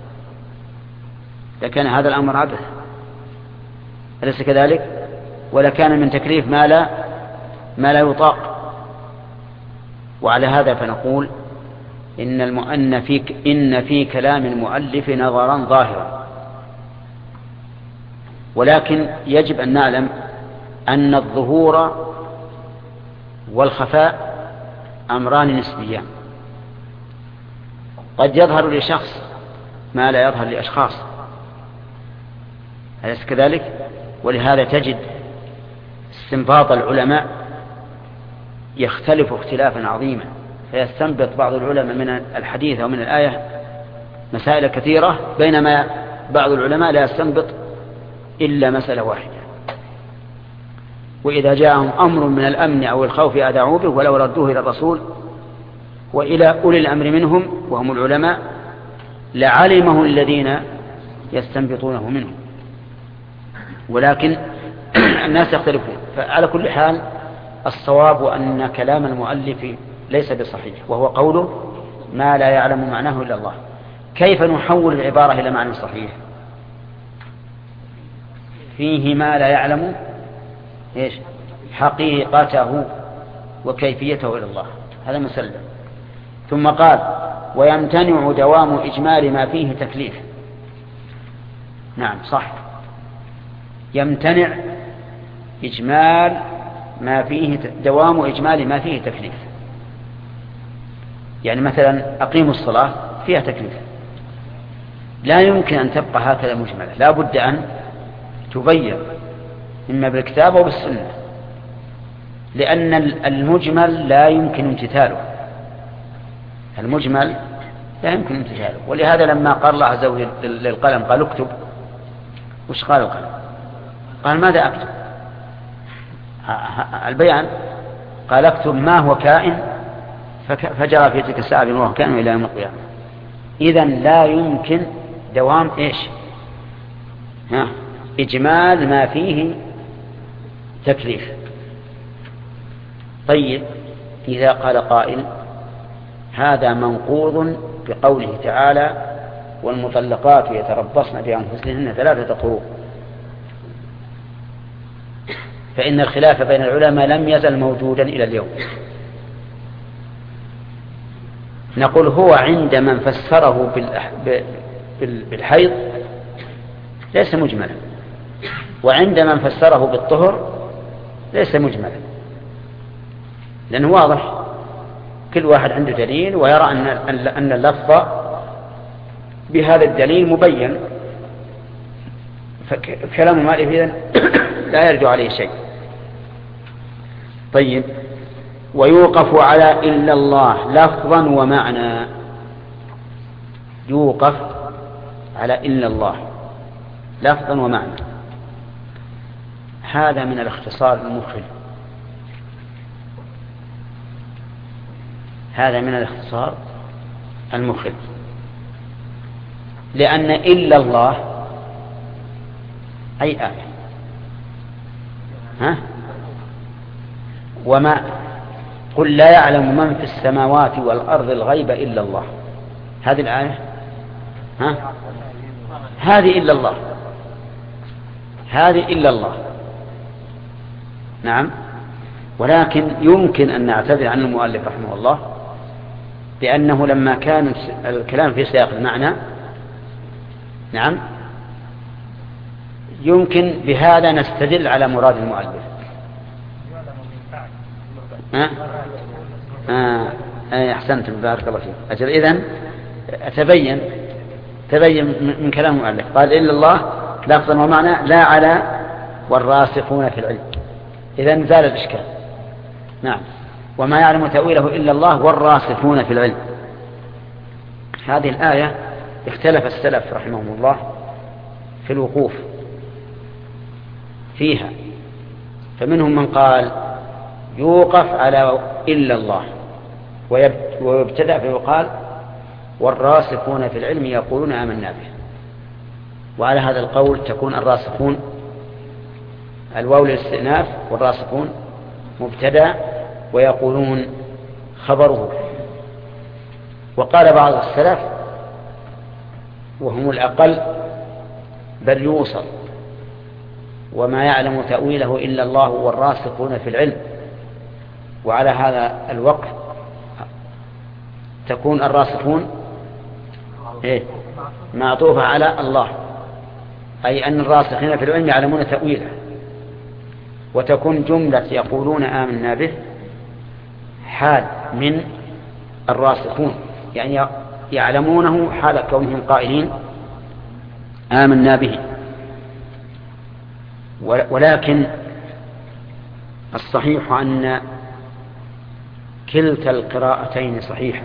لكان هذا الأمر عبثا، أليس كذلك؟ ولكان من تكليف ما لا ما لا يطاق. وعلى هذا فنقول إن المؤن في إن في كلام المؤلف نظرا ظاهرا، ولكن يجب أن نعلم أن الظهور والخفاء أمران نسبيان، قد يظهر لشخص ما لا يظهر لأشخاص، أليس كذلك؟ ولهذا تجد استنباط العلماء يختلف اختلافا عظيما، فيستنبط بعض العلماء من الحديث أو من الآية مسائل كثيرة، بينما بعض العلماء لا يستنبط إلا مسألة واحدة. وإذا جاءهم أمر من الأمن أو الخوف أذاعوا به ولو ردوه إلى الرسول وإلى أولي الأمر منهم وهم العلماء لعلمه الذين يستنبطونه منهم، ولكن الناس يختلفون. فعلى كل حال الصواب أن كلام المؤلف ليس بصحيح، وهو قوله ما لا يعلم معناه إلا الله. كيف نحول العبارة إلى معنى صحيح؟ فيه ما لا يعلم إيش؟ حقيقته وكيفيته إلى الله، هذا مسلم. ثم قال ويمتنع دوام إجمال ما فيه تكليف. نعم صح، يمتنع إجمال ما فيه دوام إجمال ما فيه تكليف. يعني مثلا أقيموا الصلاة فيها تكليف، لا يمكن أن تبقى هكذا مجملة، لا بد أن تبين إما بالكتاب أو بالسنة، لأن المجمل لا يمكن امتثاله، المجمل لا يمكن امتثاله. ولهذا لما قال الله عز وجل للقلم قال اكتب، وش قال القلم؟ قال ماذا أكتب؟ البيان قال اكتب ما هو كائن فجرى في تلك الساعة بما هو كائن إلى يوم القيامة. إذن لا يمكن دوام إيش؟ ها؟ إجمال ما فيه تكليف. طيب إذا قال قائل هذا منقوض بقوله تعالى والمطلقات يتربصن بأنفسهن ثلاثة قروء، فإن الخلاف بين العلماء لم يزل موجودا إلى اليوم. نقول هو عند من فسره بالحيض ليس مجملا، وعند من فسره بالطهر ليس مجملا، لأنه واضح كل واحد عنده دليل ويرى أن أن اللفظ بهذا الدليل مبين، فكلام مالك إذن لا يرجع عليه شيء. طيب ويوقف على إلا الله لفظا ومعنى، يوقف على إلا الله لفظا ومعنى، هذا من الاختصار المخل، هذا من الاختصار المخل، لأن إلا الله أي آية ها؟ وما قل لا يعلم من في السماوات والأرض الغيب إلا الله، هذه الآية ها؟ هذه إلا الله، هذه إلا الله. نعم، ولكن يمكن أن نعتذر عن المؤلف رحمه الله لأنه لما كان الكلام في سياق المعنى نعم يمكن بهذا نستدل على مراد المؤلف. ها؟ آه. آه. أحسنت بارك الله فيك. أجل إذن تبين تبين من كلام المؤلف قال إلا الله لفظا ومعنى لا على والراسخون في العلم، إذن زال الإشكال. نعم، وما يعلم تأويله إلا الله والراسخون في العلم. هذه الآية اختلف السلف رحمهم الله في الوقوف فيها، فمنهم من قال يوقف على إلا الله ويبتدأ فيقال والراسخون في العلم يقولون آمنا به. وعلى هذا القول تكون الراسخون الواو للاستئناف والراسخون مبتدأ ويقولون خبره. وقال بعض السلف وهم الأقل بل يوصل وما يعلم تأويله إلا الله والراسخون في العلم. وعلى هذا الوقف تكون الراسخون إيه؟ معطوفة على الله، أي أن الراسخين في العلم يعلمون تأويله، وتكون جملة يقولون آمنا به حال من الراسخون، يعني يعلمونه حال كونهم قائلين آمنا به. ولكن الصحيح أن كلتا القراءتين صحيحة،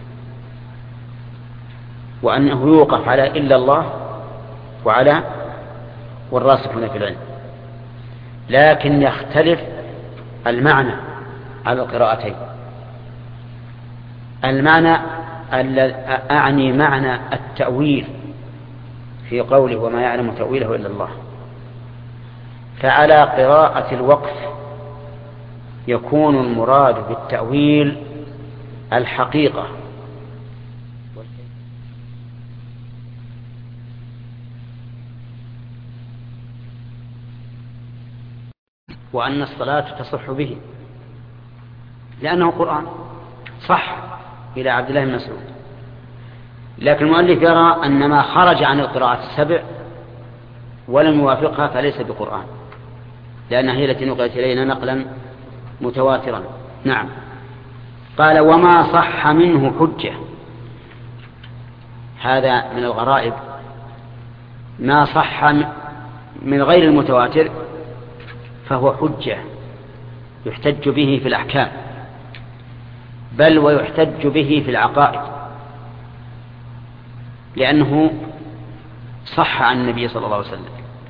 وأنه يوقف على إلا الله وعلى والراسخون في العلم، لكن يختلف المعنى على القراءتين. المعنى أعني معنى التأويل في قوله وما يعلم تأويله إلا الله. فعلى قراءة الوقف يكون المراد بالتأويل الحقيقة، وأن الصلاة تصح به لأنه قرآن صح إلى عبد الله بن مسعود. لكن المؤلف يرى أن ما خرج عن القراءات السبع ولم يوافقها فليس بقرآن، لأنها هي التي نقلت إلينا نقلا متواترا. نعم. قال وما صح منه حجة، هذا من الغرائب، ما صح من غير المتواتر فهو حجة يحتج به في الأحكام، بل ويحتج به في العقائد، لأنه صح عن النبي صلى الله عليه وسلم.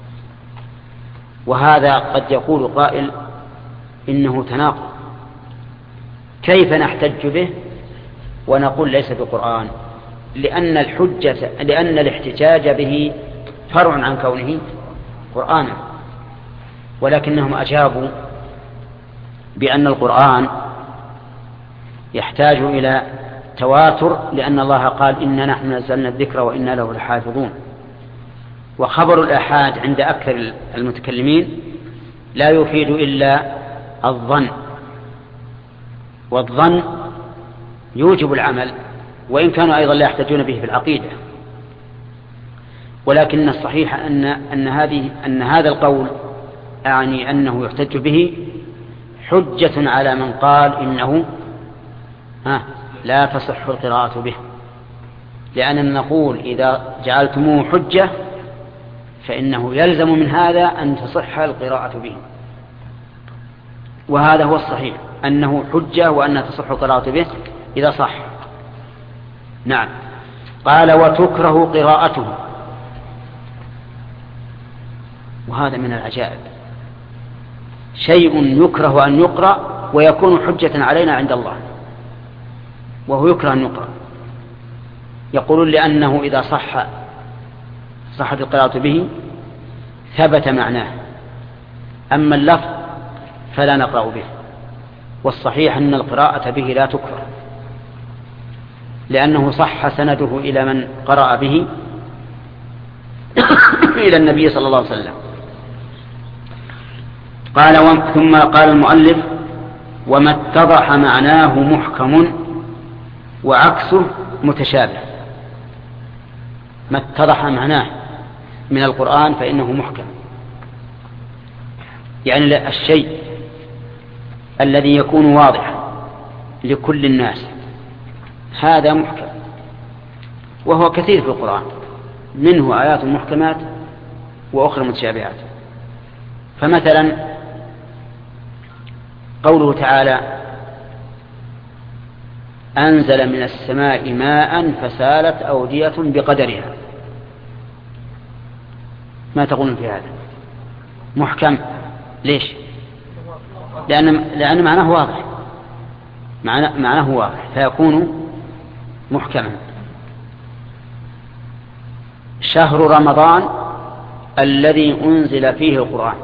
وهذا قد يقول قائل إنه تناقض، كيف نحتج به ونقول ليس بقرآن؟ لأن الحجة لأن الاحتجاج به فرع عن كونه قرآنا. ولكنهم أجابوا بأن القرآن يحتاج إلى تواتر، لأن الله قال إنا نحن نزلنا الذكر وإنا له لحافظون. وخبر الآحاد عند أكثر المتكلمين لا يفيد إلا الظن، والظن يوجب العمل، وإن كانوا أيضا لا يحتاجون به في العقيدة. ولكن الصحيح أن أن هذه أن هذا القول أعني أنه يحتج به حجة على من قال إنه ها لا تصح القراءة به، لأننا نقول إذا جعلتموه حجة فإنه يلزم من هذا أن تصح القراءة به، وهذا هو الصحيح أنه حجة وأن تصح القراءة به إذا صح. نعم. قال وتكره قراءته، وهذا من العجائب، شيء يكره أن يقرأ ويكون حجة علينا عند الله، وهو يكره أن يقرأ. يقولون لأنه إذا صح صحت القراءة به ثبت معناه، أما اللفظ فلا نقرأ به. والصحيح أن القراءة به لا تكره، لأنه صح سنده إلى من قرأ به إلى النبي صلى الله عليه وسلم. قال ثم قال المؤلف وما اتضح معناه محكم وعكسه متشابه. ما اتضح معناه من القرآن فإنه محكم، يعني الشيء الذي يكون واضحا لكل الناس هذا محكم، وهو كثير في القرآن، منه آيات محكمات وأخرى متشابهات. فمثلا قوله تعالى أنزل من السماء ماء فسالت أودية بقدرها، ما تقولون في هذا؟ محكم. ليش؟ لأن, لأن معناه واضح، معناه, معناه واضح فيكون محكما. شهر رمضان الذي أنزل فيه القرآن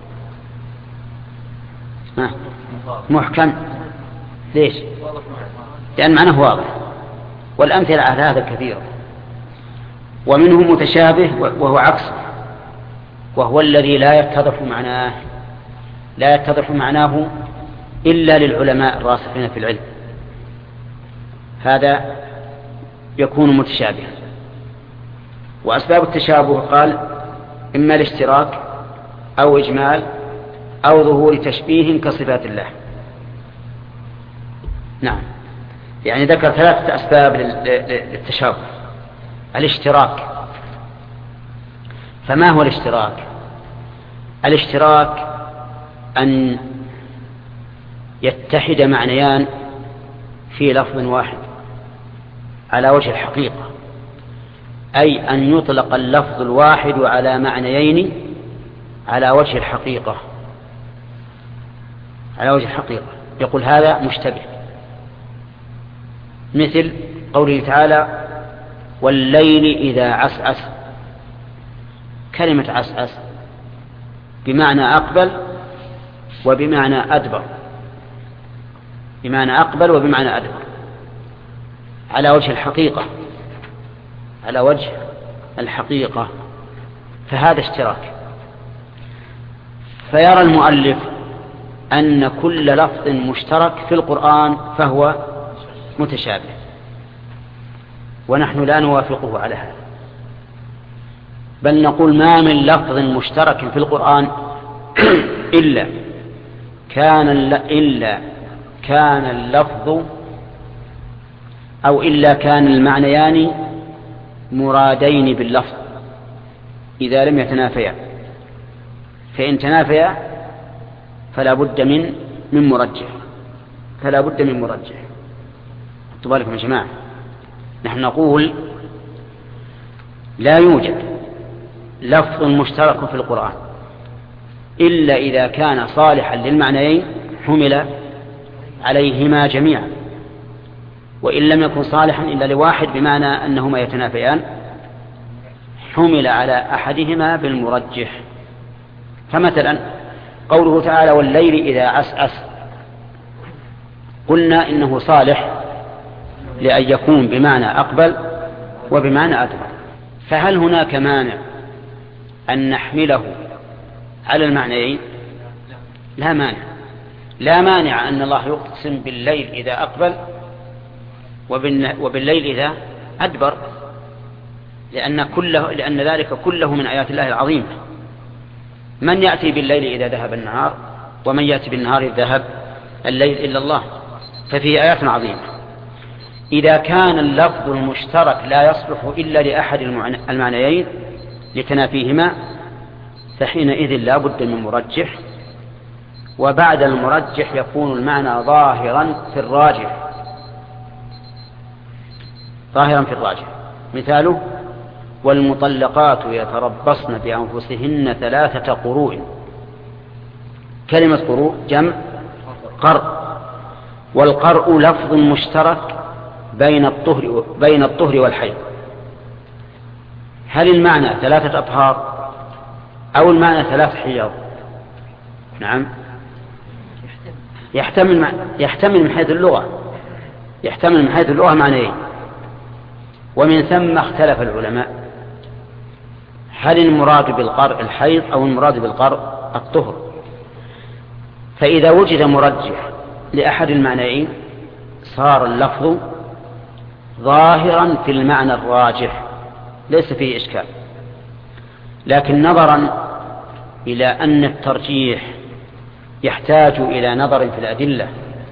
محكم. ليش؟ لأن معناه واضح، والأمثلة على هذا كثيرة. ومنه متشابه وهو عكسه، وهو الذي لا يتضح معناه لا يتضح معناه إلا للعلماء الراسخين في العلم، هذا يكون متشابها. وأسباب التشابه قال إما الاشتراك أو إجمال أو ظهور تشبيه كصفات الله. نعم، يعني ذكر ثلاثة أسباب للتشابه. الاشتراك، فما هو الاشتراك؟ الاشتراك أن يتحد معنيان في لفظ واحد على وجه الحقيقة، أي أن يطلق اللفظ الواحد على معنيين على وجه الحقيقة على وجه الحقيقة يقول هذا مشتبه، مثل قوله تعالى والليل إذا عسعس. كلمة عسعس بمعنى أقبل وبمعنى أدبر، بمعنى أقبل وبمعنى أدبر على وجه الحقيقة على وجه الحقيقة فهذا اشتراك. فيرى المؤلف أن كل لفظ مشترك في القرآن فهو متشابه، ونحن لا نوافقه على هذا، بل نقول ما من لفظ مشترك في القرآن إلا كان إلا كان اللفظ أو إلا كان المعنيان مرادين باللفظ إذا لم يتنافيا، فإن تنافيا فلا بد من من مرجح فلا بد من مرجح. خدوا بالكم يا جماعة، نحن نقول لا يوجد لفظ مشترك في القرآن إلا إذا كان صالحا للمعنيين حمل عليهما جميعا، وإن لم يكن صالحا إلا لواحد بمعنى أنهما يتنافيان حمل على أحدهما بالمرجح. فمثلا قوله تعالى والليل إذا عسعس، قلنا إنه صالح لأن يكون بمعنى أقبل وبمعنى أدبر، فهل هناك مانع أن نحمله على المعنيين؟ لا مانع لا مانع أن الله يقسم بالليل إذا أقبل وبالليل إذا أدبر، لأن, كله لأن ذلك كله من آيات الله العظيمة. من يأتي بالليل إذا ذهب النهار ومن يأتي بالنهار إذا ذهب الليل إلا الله، ففيه آيات عظيمة. إذا كان اللفظ المشترك لا يصلح إلا لأحد المعنيين لتنافيهما فحينئذ لا بد من مرجح، وبعد المرجح يكون المعنى ظاهرا في الراجح ظاهرا في الراجح. مثاله والمطلقات يتربصن بأنفسهن ثلاثة قروء. كلمة قروء جمع قرء، والقرء لفظ مشترك بين الطهر بين الطهر والحيض. هل المعنى ثلاثة أطهار أو المعنى ثلاث حيض؟ نعم، يحتمل يحتمل من حيث اللغة يحتمل من حيث اللغة معنيين، ومن ثم اختلف العلماء هل المراد بالقرء الحيض أو المراد بالقرء الطهر. فإذا وجد مرجح لأحد المعنيين صار اللفظ ظاهرا في المعنى الراجح ليس فيه إشكال. لكن نظرا إلى أن الترجيح يحتاج إلى نظر في الأدلة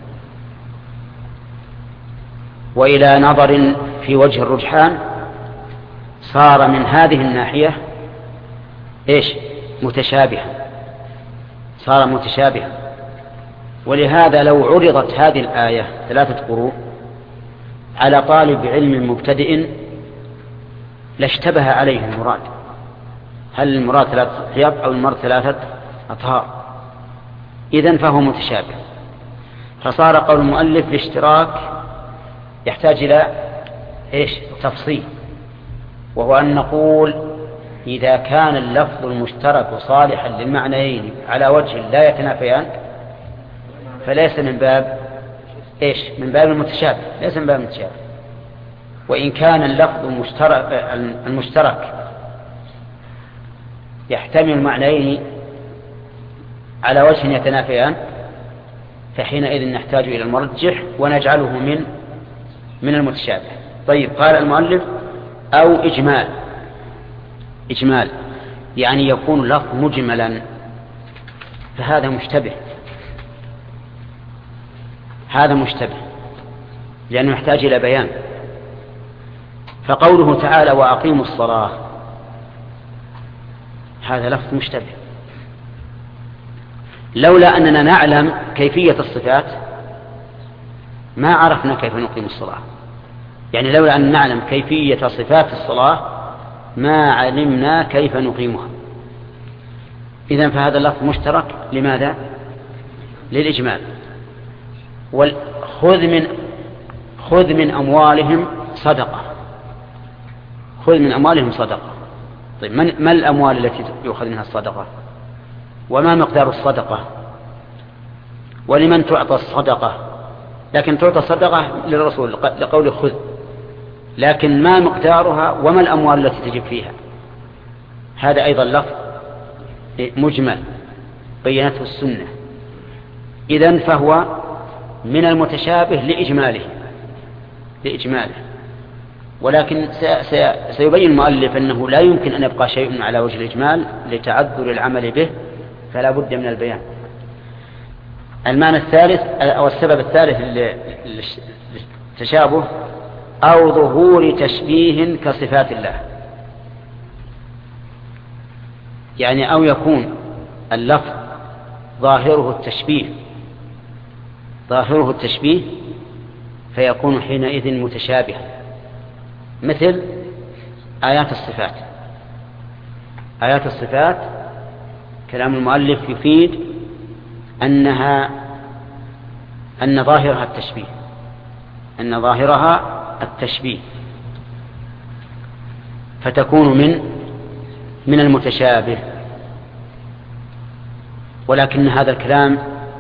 وإلى نظر في وجه الرجحان، صار من هذه الناحية إيش متشابها صار متشابها ولهذا لو عرضت هذه الآية ثلاثة قروء على طالب علم مبتدئ لاشتبه عليه المراد، هل المراد ثلاثة حيض أو المراد ثلاثة أطهار؟ إذن فهو متشابه. فصار قول المؤلف الاشتراك يحتاج إلى إيش؟ تفصيل، وهو أن نقول إذا كان اللفظ المشترك صالحا للمعنيين على وجه لا يتنافيان فليس من باب إيش؟ من باب المتشابه، ليس من باب المتشابه. وإن كان اللفظ المشترك, المشترك يحتمل المعنيين على وجه يتنافيان فحينئذ نحتاج إلى المرجح ونجعله من من المتشابه. طيب، قال المؤلف أو إجمال. إجمال يعني يكون لفظ مجملا، فهذا مشتبه، هذا مشتبه لأنه يحتاج إلى بيان. فقوله تعالى وأقيموا الصلاة هذا لفظ مشتبه، لولا أننا نعلم كيفية الصفات ما عرفنا كيف نقيم الصلاة. يعني لولا أن نعلم كيفية صفات الصلاة ما علمنا كيف نقيمها. إذن فهذا اللفظ مشترك لماذا؟ للإجمال. خذ من خذ من أموالهم صدقة، خذ من أموالهم صدقة. طيب، من ما الأموال التي يؤخذ منها الصدقة؟ وما مقدار الصدقة؟ ولمن تعطى الصدقة؟ لكن تعطى الصدقة للرسول لقوله خذ، لكن ما مقدارها وما الأموال التي تجب فيها؟ هذا أيضا لفظ مجمل بينته السنة. إذن فهو من المتشابه لإجماله لإجماله ولكن سيبين المؤلف أنه لا يمكن أن يبقى شيء على وجه الإجمال لتعذر العمل به، فلا بد من البيان. المعنى الثالث أو السبب الثالث للتشابه أو ظهور تشبيه كصفات الله، يعني أو يكون اللفظ ظاهره التشبيه ظاهره التشبيه فيكون حينئذ متشابها، مثل آيات الصفات. آيات الصفات كلام المؤلف يفيد أنها أن ظاهرها التشبيه أن ظاهرها التشبيه فتكون من من المتشابه. ولكن هذا الكلام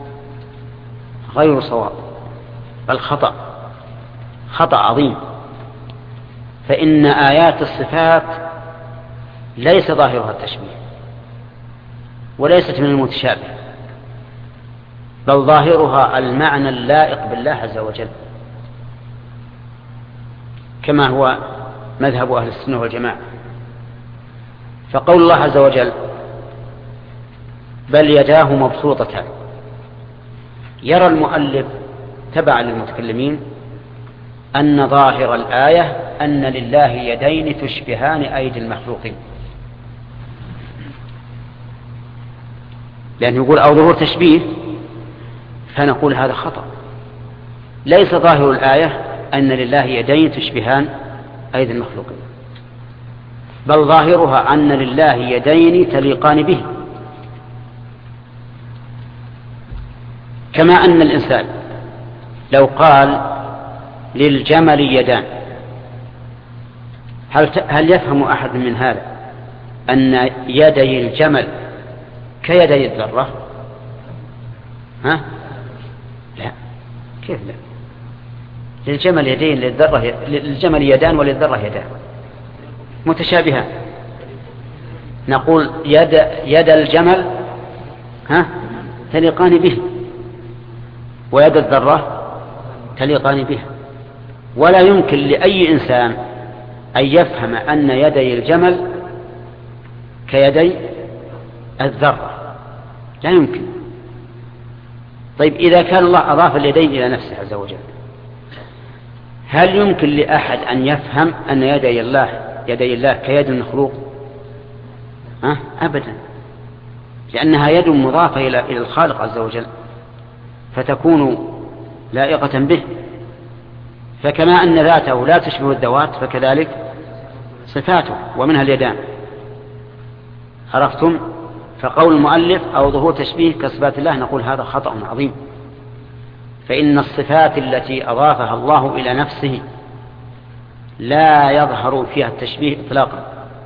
غير صواب، بل خطأ خطأ عظيم. فإن آيات الصفات ليس ظاهرها التشبيه وليست من المتشابه، بل ظاهرها المعنى اللائق بالله عز وجل، كما هو مذهب أهل السنة والجماعة. فقول الله عز وجل بل يداه مبسوطتان، يرى المؤلف تبعا للمتكلمين أن ظاهر الآية أن لله يدين تشبهان أيدي المخلوقين، لأنه يقول أو ظهور تشبيه، فنقول هذا خطأ. ليس ظاهر الآية أن لله يدين تشبهان أيدي المخلوقين، بل ظاهرها أن لله يدين تليقان به، كما أن الإنسان لو قال للجمل يدان، هل هل يفهم أحد من هذا أن يدي الجمل كيدي الذرة؟ ها؟ لا، كيف لا؟ للجمل يدين للذرة للجمل يدان وللذرة يدان متشابهان. نقول يد يد الجمل ها تليقان به، ويد الذرة تليقان به، ولا يمكن لأي إنسان أن يفهم أن يدي الجمل كيدي الذرة، لا يمكن. طيب، إذا كان الله أضاف اليدين إلى نفسه عز وجل، هل يمكن لأحد أن يفهم أن يدي الله يدي الله كيد المخلوق؟ ها؟ أبدا، لأنها يد مضافة إلى إلى الخالق عز وجل، فتكون لائقة به. فكما أن ذاته لا تشبه الذوات فكذلك صفاته ومنها اليدان. عرفتم؟ فقول المؤلف أو ظهور تشبيه كصفات الله نقول هذا خطأ عظيم، فإن الصفات التي أضافها الله إلى نفسه لا يظهر فيها التشبيه إطلاقا.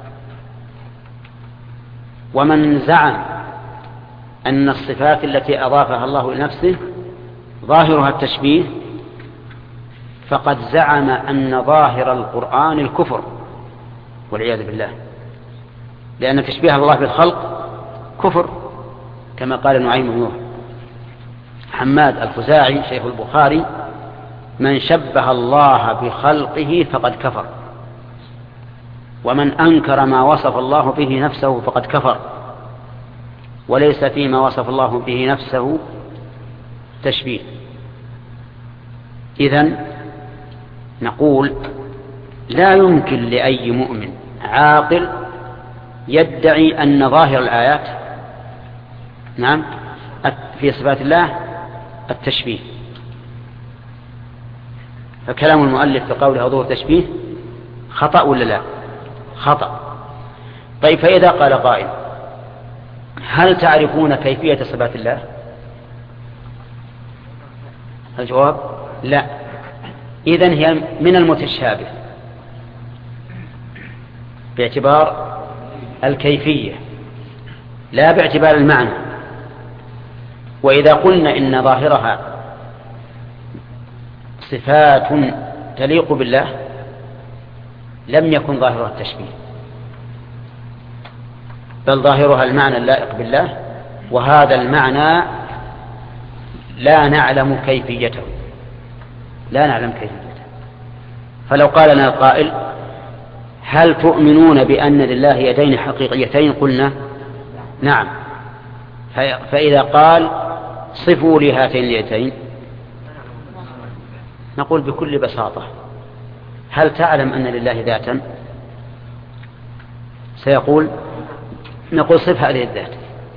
ومن زعم أن الصفات التي أضافها الله إلى نفسه ظاهرها التشبيه فقد زعم أن ظاهر القرآن الكفر والعياذ بالله، لأن تشبيه الله بالخلق كفر، كما قال نعيم بن حماد الخزاعي شيخ البخاري: من شبه الله بخلقه فقد كفر، ومن أنكر ما وصف الله به نفسه فقد كفر، وليس فيما وصف الله به نفسه تشبيه. إذن نقول لا يمكن لأي مؤمن عاقل يدعي أن ظاهر الآيات نعم في صفات الله التشبيه. فكلام المؤلف في قوله ظهور تشبيه خطأ ولا لا؟ خطأ. طيب، فإذا قال قائل: هل تعرفون كيفية صفات الله؟ الجواب: لا. إذن هي من المتشابه باعتبار الكيفية لا باعتبار المعنى. وإذا قلنا إن ظاهرها صفات تليق بالله لم يكن ظاهرها التشبيه، بل ظاهرها المعنى اللائق بالله، وهذا المعنى لا نعلم كيفيته لا نعلم كيفيته. فلو قال لنا القائل: هل تؤمنون بأن لله يدين حقيقيتين؟ قلنا: نعم. فإذا قال: صفوا لي هاتين اليدين، نقول بكل بساطة: هل تعلم أن لله ذاتا؟ سيقول: نقول: صف هذه الذات.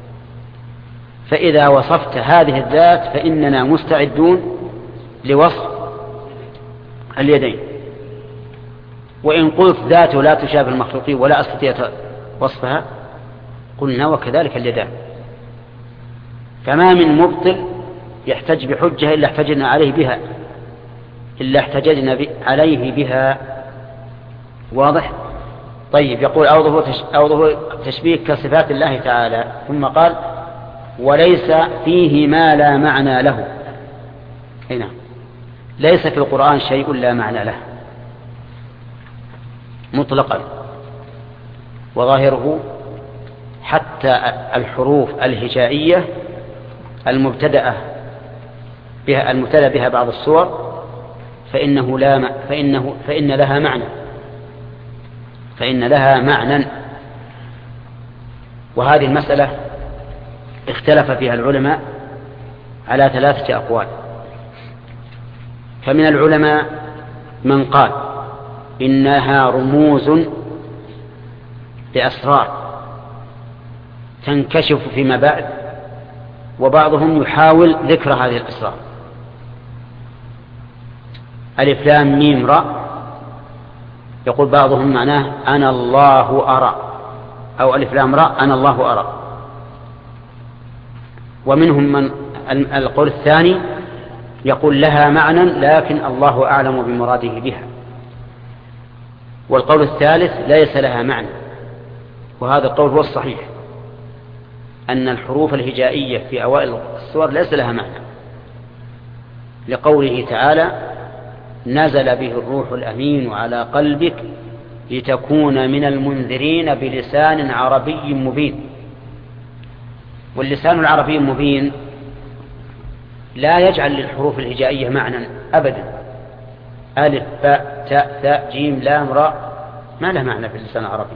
فإذا وصفت هذه الذات فإننا مستعدون لوصف اليدين. وإن قلت ذاته لا تشابه المخلوقين ولا أستطيع وصفها، قلنا: وكذلك اليدان. فما من مبطل يحتج بحجة إلا احتجنا عليه بها إلا احتججنا عليه بها. واضح؟ طيب، يقول: أوضه تشبيه كصفات الله تعالى، ثم قال: وليس فيه ما لا معنى له. هنا ليس في القرآن شيء لا معنى له مطلقا، وظاهره حتى الحروف الهجائية المبتدأة بها المبتدأ بها بعض السور فإنه لا فإنه فإن لها معنى فإن لها معنى وهذه المسألة اختلف فيها العلماء على ثلاثة أقوال. فمن العلماء من قال إنها رموز لأسرار تنكشف فيما بعد، وبعضهم يحاول ذكر هذه الأسرار. ألف لام ميم راء، يقول بعضهم معناه أنا الله أرى، أو ألف لام راء أنا الله أرى. ومنهم من القول الثاني يقول لها معنى لكن الله أعلم بمراده بها. والقول الثالث ليس لها معنى، وهذا القول هو الصحيح، أن الحروف الهجائية في أوائل السور ليس لها معنى، لقوله تعالى نزل به الروح الأمين على قلبك لتكون من المنذرين بلسان عربي مبين. واللسان العربي المبين لا يجعل للحروف الهجائية معنى أبدا. ألف باء تاء ثاء جيم لام راء ما له معنى في اللسان العربي.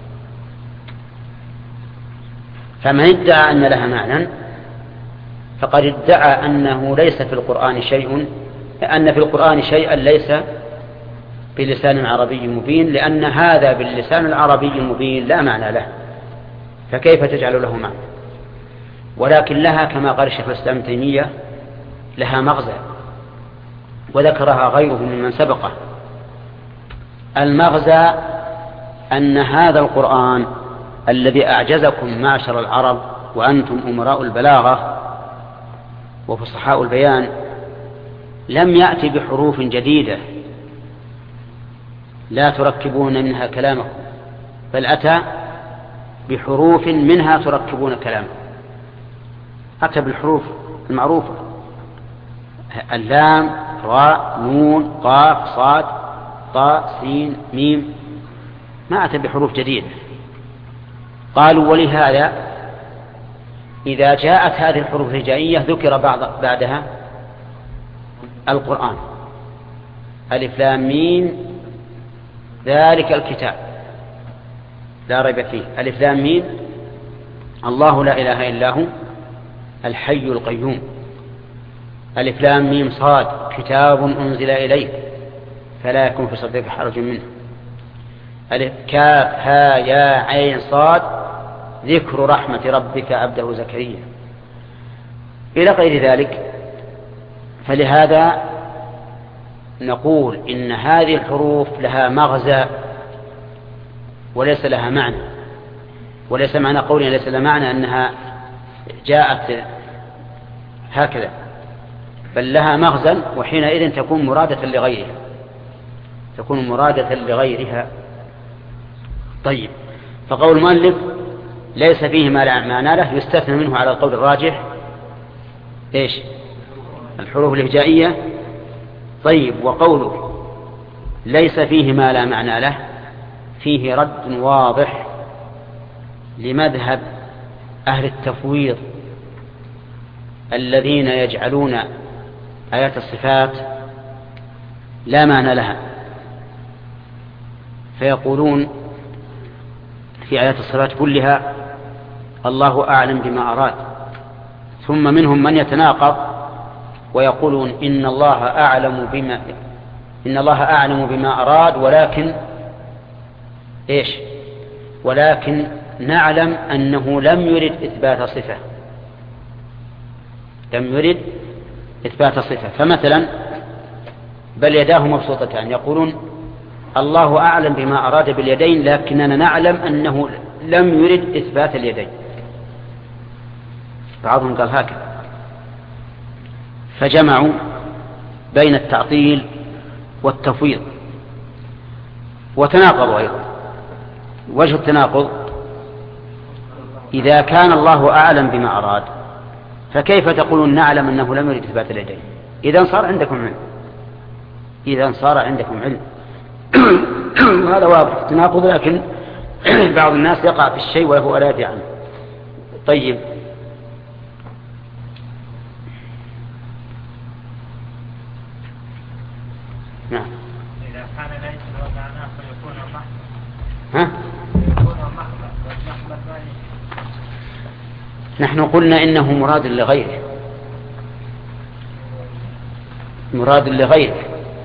فمن ادعى أن لها معنى فقد ادعى أنه ليس في القرآن شيء أن في القرآن شيئا ليس بلسان عربي مبين، لأن هذا باللسان العربي المبين لا معنى له، فكيف تجعل له معنى؟ ولكن لها كما قال الشيخ الإسلام ابن تيمية لها مغزى، وذكرها غيره ممن سبقه. المغزى أن هذا القرآن الذي أعجزكم معشر العرب وأنتم أمراء البلاغة وفصحاء البيان لم يأتي بحروف جديدة لا تركبون منها كلامكم، بل أتى بحروف منها تركبون كلامكم. أتى بالحروف المعروفة: اللام، راء، نون، قاف، صاد، طاء، سين، ميم. ما أتى بحروف جديدة. قالوا: ولهذا إذا جاءت هذه الحروف الهجائية ذكر بعض بعدها القرآن: ألف لام ميم ذلك الكتاب لا ريب فيه. ألف لام ميم الله لا إله إلا هو الحي القيوم. ألف لام ميم صاد كتاب أنزل إليك فلا يكون في صدرك حرج منه. ألف كاف ها يا عين صاد ذكر رحمة ربك عبده زكريا إلى غير ذلك. فلهذا نقول إن هذه الحروف لها مغزى وليس لها معنى، وليس معنى قولنا ليس لها معنى أنها جاءت هكذا، بل لها مغزى، وحينئذ تكون مرادة لغيرها تكون مرادة لغيرها. طيب، فقول المؤلف ليس فيه ما لا معنى له يستثنى منه على القول الراجح إيش؟ الحروف الهجائية. طيب، وقوله ليس فيه ما لا معنى له فيه رد واضح لمذهب أهل التفويض الذين يجعلون آيات الصفات لا معنى لها، فيقولون في آيات الصفات كلها الله أعلم بما أراد، ثم منهم من يتناقض ويقولون إن الله أعلم بما إن الله أعلم بما أراد ولكن إيش ولكن نعلم أنه لم يرد إثبات صفة لم يرد إثبات صفة. فمثلا بل يداه مبسوطتان، يقولون الله أعلم بما أراد باليدين لكننا نعلم أنه لم يرد إثبات اليدين. بعضهم قال هكذا، فجمعوا بين التعطيل والتفويض وتناقضوا أيضا. وجه التناقض: إذا كان الله أعلم بما أراد فكيف تقولون نعلم أنه لم يرد إثبات اليدين؟ إذن صار عندكم علم إذن صار عندكم علم وهذا واضح التناقض، لكن بعض الناس يقع في الشيء وهو لا يدري عنه. طيب، نعم. إذا كان ليس ومعناه فيكون محض. ها؟ يكون محض والمحض ما نحن قلنا إنه مراد لغيره مراد لغيره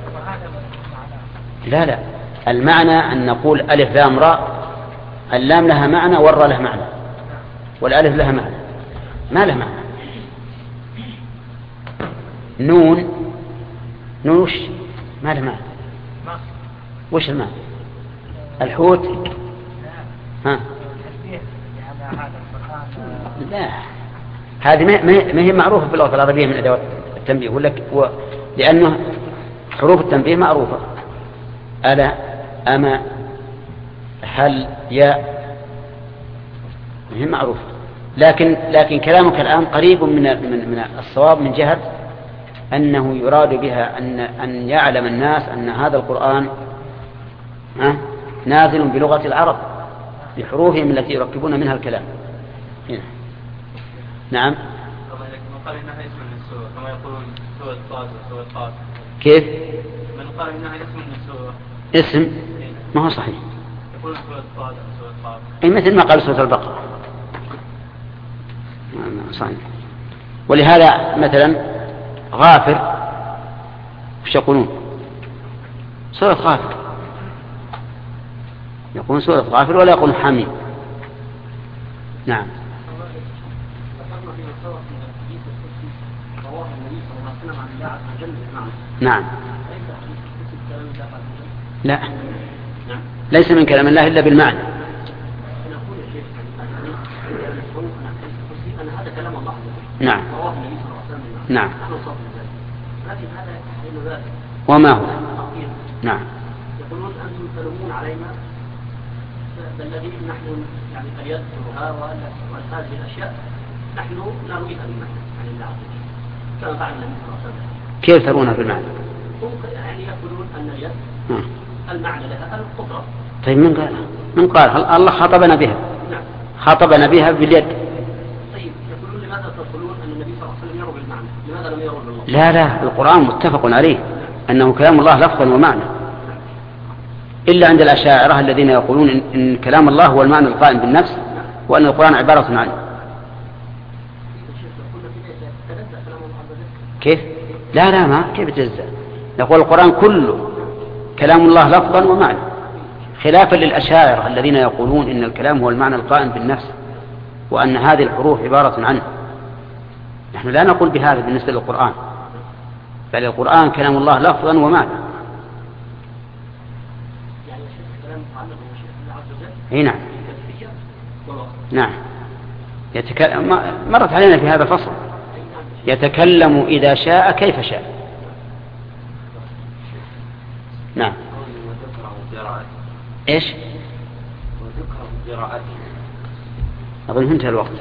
لا لا المعنى أن نقول ألف لام راء، اللام لها معنى والراء لها معنى والألف لها معنى، ما لها معنى. نون نون وش ما لها معنى؟ وش المعنى؟ الحوت ها؟ لا، هذه ما هي معروفة في اللغة العربية من أدوات التنبيه، يقول لك و... لأنه حروف التنبيه معروفة: ألا، أما، هل، يا، هي معروفة. لكن لكن كلامك الآن قريب من من من الصواب من جهة أنه يراد بها أن أن يعلم الناس أن هذا القرآن نازل بلغة العرب بحروفهم التي يركبون منها الكلام. هنا. نعم. من قال إنها اسم من السورة كما يقولون سورة طاس وسورة قاف. كيف؟ من قال إنها اسم من السورة. اسم؟ ما هو صحيح. يقولون سورة طاس وسورة قاف. أي مثل ما قال سورة البقرة. صحيح. ولهذا مثلا غافر وش يقولون؟ سورة غافر. يقولون سورة غافر ولا يقولون حميم. نعم. نعم. لا، ليس من كلام الله إلا بالمعنى. نعم. نعم. لكن هذا تحريم ذلك. وما هو؟ نعم. يقولون أنتم تلومون علينا بالذي نحن يعني قد يذكرها وهذه الأشياء نحن نرويها بالمعنى عن الله عز وجل كما فعل النبي صلى الله عليه وسلم. كيف ترونها بالمعنى؟ هم يعني يقولون أن اليد المعنى لها القدرة. طيب من قال؟ من قال؟ الله خاطبنا بها. نعم. خاطبنا بها باليد. طيب يقولون لماذا تقولون أن النبي صلى الله عليه وسلم يروي بالمعنى؟ لماذا لم يروي بالله؟ لا لا، القرآن متفق عليه أنه كلام الله لفظا ومعنى، إلا عند الأشاعرة الذين يقولون إن كلام الله هو المعنى القائم بالنفس وأن القرآن عبارة عنه. كيف؟ لا لا ما كيف يتجزأ؟ نقول القرآن كله كلام الله لفظا ومعنى، خلافا للأشاعرة الذين يقولون إن الكلام هو المعنى القائم بالنفس وأن هذه الحروف عبارة عنه. نحن لا نقول بهذا بالنسبة للقرآن، بل القرآن كلام الله لفظا ومعنى. اي نعم. نعم. يتكلم مرت علينا في هذا الفصل، يتكلم إذا شاء كيف شاء. نعم. ايش؟ أظن انتهى الوقت.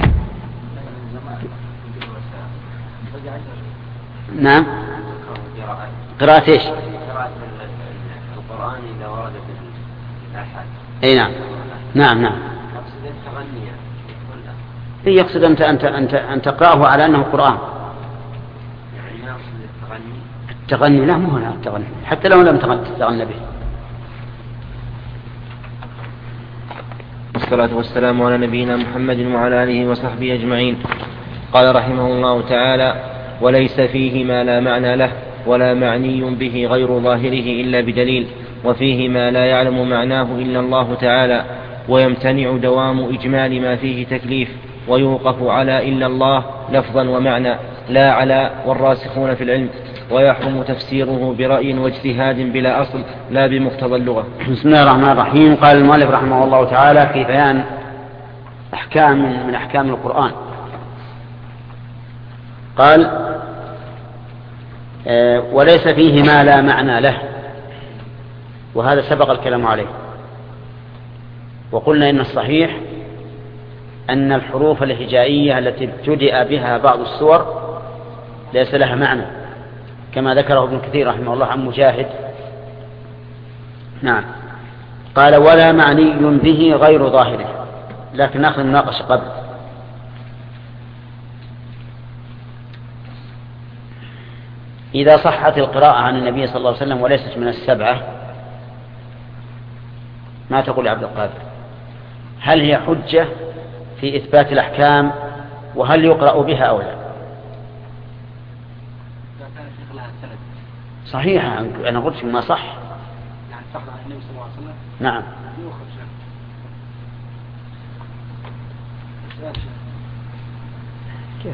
نعم. قراءة ايش؟ القرآن إذا ورد بالآحاد. اي نعم. نعم نعم. إيه يقصد أنت أنت أنت أن تقرأه على أنه قرآن. يعني ما يقصد التغني. التغني لا، مو هو التغني، حتى لو لم تغنى به. والصلاة والسلام على نبينا محمد وعلى آله وصحبه أجمعين. قال رحمه الله تعالى: وليس فيه ما لا معنى له ولا معني به غير ظاهره إلا بدليل، وفيه ما لا يعلم معناه إلا الله تعالى، ويمتنع دوام إجمال ما فيه تكليف، ويوقف على إلا الله لفظا ومعنى لا على والراسخون في العلم، ويحرم تفسيره برأي واجتهاد بلا أصل لا بمقتضى اللغة. بسم الله الرحمن الرحيم. قال المؤلف رحمه الله تعالى في بيان أحكام من أحكام القرآن، قال: آه وليس فيه ما لا معنى له، وهذا سبق الكلام عليه، وقلنا إن الصحيح أن الحروف الهجائية التي ابتدأ بها بعض السور ليس لها معنى، كما ذكره ابن كثير رحمه الله عن مجاهد. نعم. قال: ولا معني به غير ظاهره، لكن نأخذ المناقشة قبل. إذا صحت القراءة عن النبي صلى الله عليه وسلم وليست من السبعة، ما تقول عبد القادر؟ هل هي حجة في إثبات الأحكام، وهل يقرأ بها أو لا؟ صحيحة، أنا قلت ما صح. يعني صح عن النبي صلى الله عليه وسلم. نعم. كيف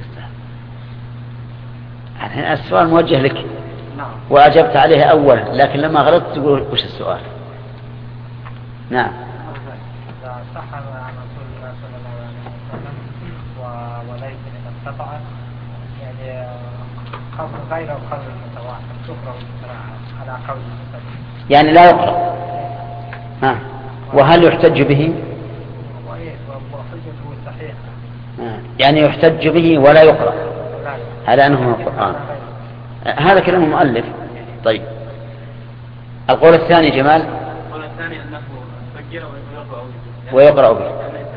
يعني السؤال موجه لك؟ نعم. وأجبت عليه أولا، لكن لما غلطت تقول وش السؤال؟ نعم. إذا صح عن رسول الله صلى الله عليه وسلم وليس إذا استطاع يعني قول غير قول المتواحد تقرأ على قول المتواحد، يعني لا يقرأ. ها. وهل يحتج به؟ وحجته صحيحة. يعني يحتج به ولا يقرأ على أنه من القرآن. هذا كلام المؤلف. طيب، القول الثاني جمال. القول الثاني أنه فجر ويقرأ به.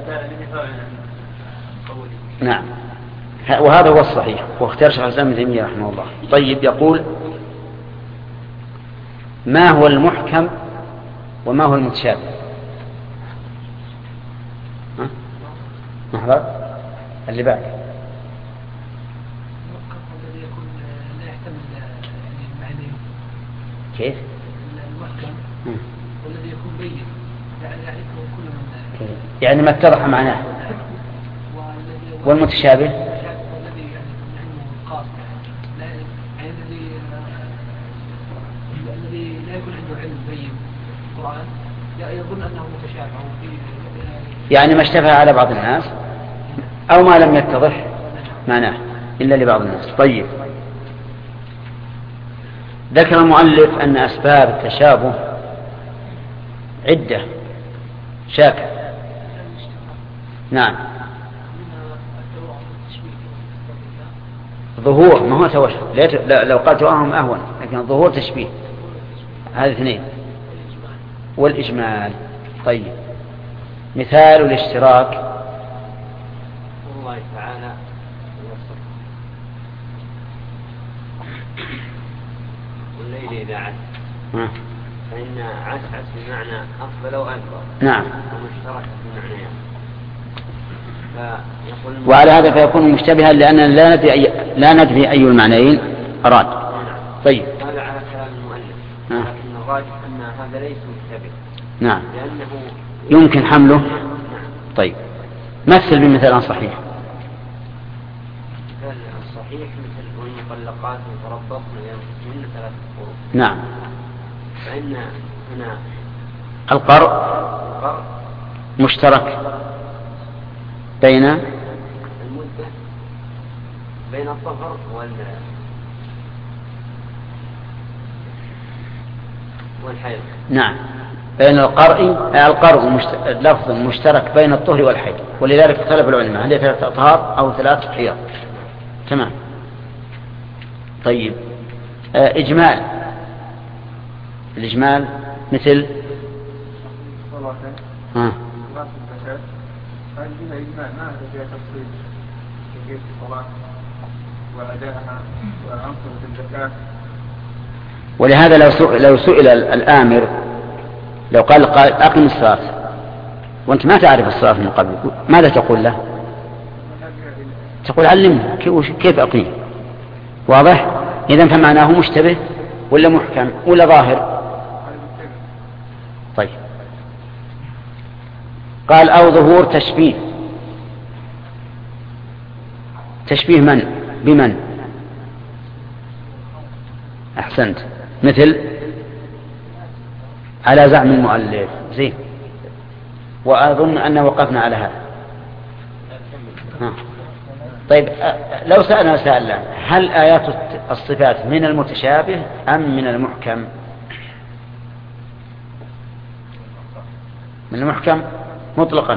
نعم، وهذا هو الصحيح، واختار شيخ الإسلام ابن تيمية رحمه الله. طيب، يقول: ما هو المحكم وما هو المتشابه؟ ها؟ نحضر اللي بعد. كيف؟ المحكم والذي يكون بين يعني يعرفه كل من، يعني ما اتضح معناه. والمتشابه والذي يعني علمه خاص، يعني الذي الذي لا يكون عنده علم بين القرآن يظن أنه متشابه، يعني ما اشتبه على بعض الناس أو ما لم يتضح معناه إلا لبعض الناس. طيب، ذكر المؤلف أن أسباب التشابه عدة. شاكر. نعم. ظهور ما هو توشح، لو قال توهم أهون، لكن ظهور تشبيه، هذه اثنين. والإجمال. طيب، مثال الاشتراك الله تعالى والليل إذا عسعس، فإن عسعس بمعنى أقبل وأكبر. نعم. ومشترك في معناه. وعلى هذا فيكون مشتبها لأننا لا ندري أي لا ندري أي المعنيين أراد. طيب. هذا على كلام المؤلف، لكن الراجح أن هذا ليس مشتبه. نعم. لأنه يمكن حمله. نعم. طيب، مثل بمثال صحيح. مثال الصحيح مثل والمطلقات يتربصن بأنفسهن ثلاثة قروء. نعم. فإن هنا القرء مشترك بين المدة بين الطهر وال والحيض. نعم، بين القرء القرء مشت... لفظ مشترك بين الطهر والحيض، ولذلك اختلف العلماء هل هي ثلاث أطهار أو ثلاث حيض. تمام. طيب، آه إجمال. الإجمال مثل ها هذه فيها إجمال، ما هذا فيها تفصيل في كيف الصلاة وأدائها وأنصبة الزكاة. ولهذا لو سئل, لو سئل الآمر، لو قال قال أقم الصلاة وأنت ما تعرف الصلاة من قبل، ماذا تقول له؟ تقول علمني كيف أقيم. واضح؟ إذن فمعناه مشتبه ولا محكم ولا ظاهر؟ طيب. قال أو ظهور تشبيه. تشبيه من بمن؟ أحسنت. مثل على زعم المؤلف. زين، وأظن أن وقفنا على هذا. ها. طيب، لو سألنا سألنا هل آيات الصفات من المتشابه أم من المحكم؟ من المحكم مطلقا.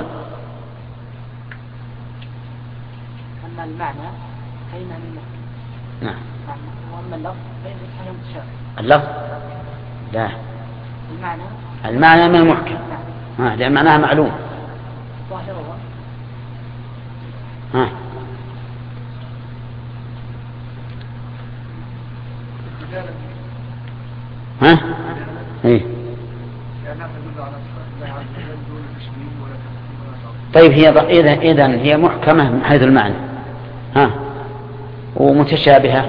أما المعنى فإنها من المحكم. نعم. وأما اللفظ فإنها متشابه. اللفظ لا، المعنى المعنى من المحكم. ها، لأن معناها معلوم. ظاهره ها. ها. إيه. طيب، هي إذا إذن هي محكمة من حيث المعنى، ها، ومتشابهة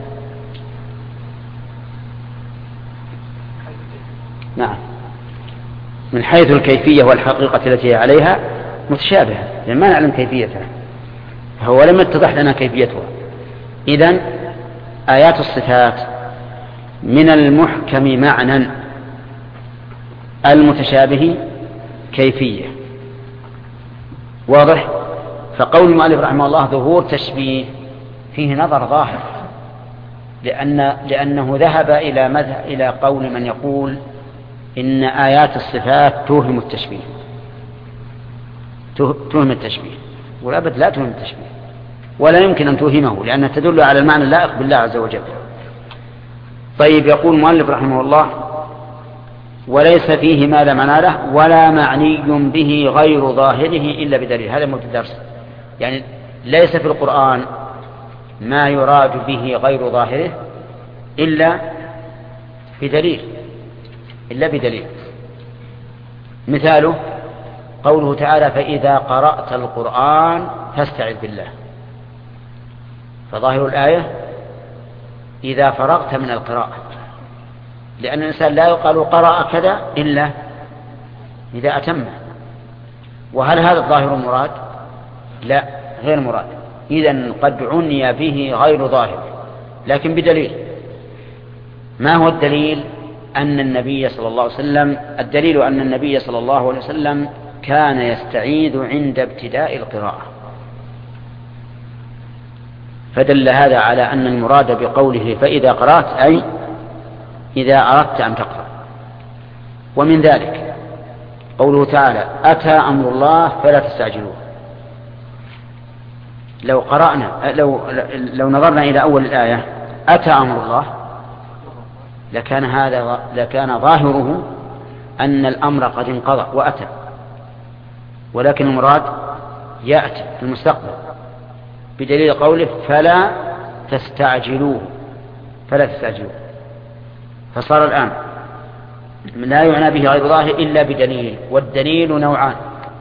نعم من حيث الكيفية والحقيقة التي عليها متشابهة، لأن ما نعلم كيفيتها، هو لم يتضح لنا كيفيتها. إذن آيات الصفات من المحكم معنى، المتشابه كيفية. واضح؟ فقول المؤلف رحمه الله ظهور تشبيه فيه نظر ظاهر، لأن لأنه ذهب إلى مذهب إلى قول من يقول إن آيات الصفات توهم التشبيه، توهم التشبيه، والأبد لا توهم التشبيه ولا يمكن أن توهمه، لأنها تدل على المعنى اللائق بالله عز وجل. طيب، يقول المؤلف رحمه الله وليس فيه ما لا معنى له ولا معني به غير ظاهره إلا بدليل. هذا موضوع الدرس، يعني ليس في القرآن ما يراد به غير ظاهره إلا بدليل إلا بدليل. مثاله قوله تعالى فإذا قرأت القرآن فاستعذ بالله، فظاهر الآية إذا فرغت من القراءة، لأن الإنسان لا يقال قرأ كذا إلا إذا أتم. وهل هذا الظاهر مراد؟ لا، غير مراد. إذن قد عني به غير ظاهر لكن بدليل. ما هو الدليل؟ أن النبي صلى الله عليه وسلم الدليل أن النبي صلى الله عليه وسلم كان يستعيذ عند ابتداء القراءة، فدل هذا على أن المراد بقوله فإذا قرأت أي إذا أردت أن تقرأ. ومن ذلك قوله تعالى أتى أمر الله فلا تستعجلوه. لو قرأنا لو, لو نظرنا إلى أول الآية أتى أمر الله لكان هذا لكان ظاهره أن الأمر قد انقضى وأتى، ولكن المراد يأتي في المستقبل بدليل قوله فلا تستعجلوه فلا تستعجلوه. فصار الآن لا يعنى به غير ظاهر إلا بدليل، والدليل نوعان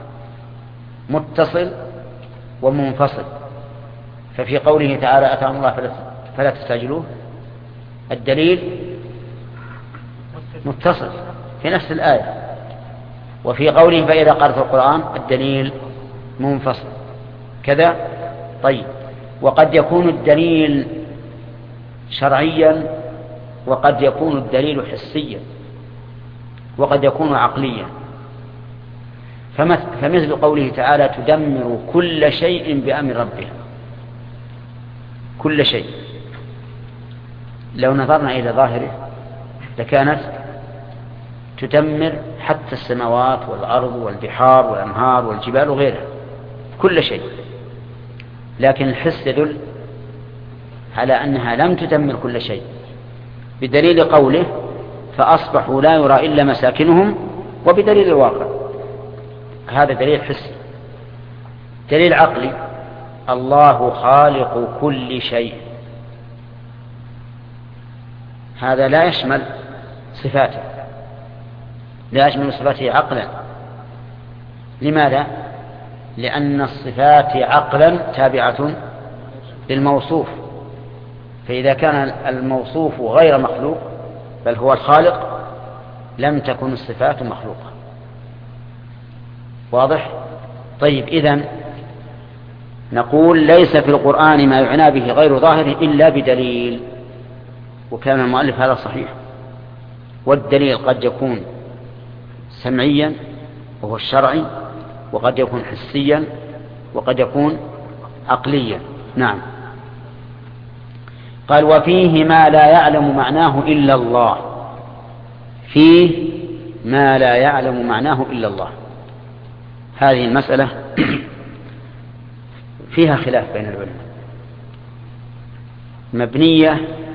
متصل ومنفصل. ففي قوله تعالى أتى أمر الله فلا تستعجلوه الدليل متصل في نفس الآية، وفي قوله فإذا قرأت القرآن الدليل منفصل كذا. طيب، وقد يكون الدليل شرعيا وقد يكون الدليل حسيا وقد يكون عقليا. فمثل قوله تعالى تدمر كل شيء بأمر ربها، كل شيء لو نظرنا إلى ظاهره لكانت تدمر حتى السماوات والأرض والبحار والأنهار والجبال وغيرها، كل شيء. لكن الحس يدل على أنها لم تدمر كل شيء بدليل قوله فأصبحوا لا يرى إلا مساكنهم، وبدليل الواقع. هذا دليل حسي. دليل عقلي الله خالق كل شيء، هذا لا يشمل صفاته، لا يشمل صفاته عقلا. لماذا؟ لأن الصفات عقلا تابعة للموصوف، فإذا كان الموصوف غير مخلوق بل هو الخالق لم تكن الصفات مخلوقة. واضح؟ طيب، إذن نقول ليس في القرآن ما يعنى به غير ظاهر إلا بدليل، وكان المؤلف هذا صحيح. والدليل قد يكون سمعيا وهو الشرعي، وقد يكون حسيا، وقد يكون عقليا. نعم. قال وفيه ما لا يعلم معناه إلا الله، فيه ما لا يعلم معناه إلا الله. هذه المسألة فيها خلاف بين العلماء، مبنية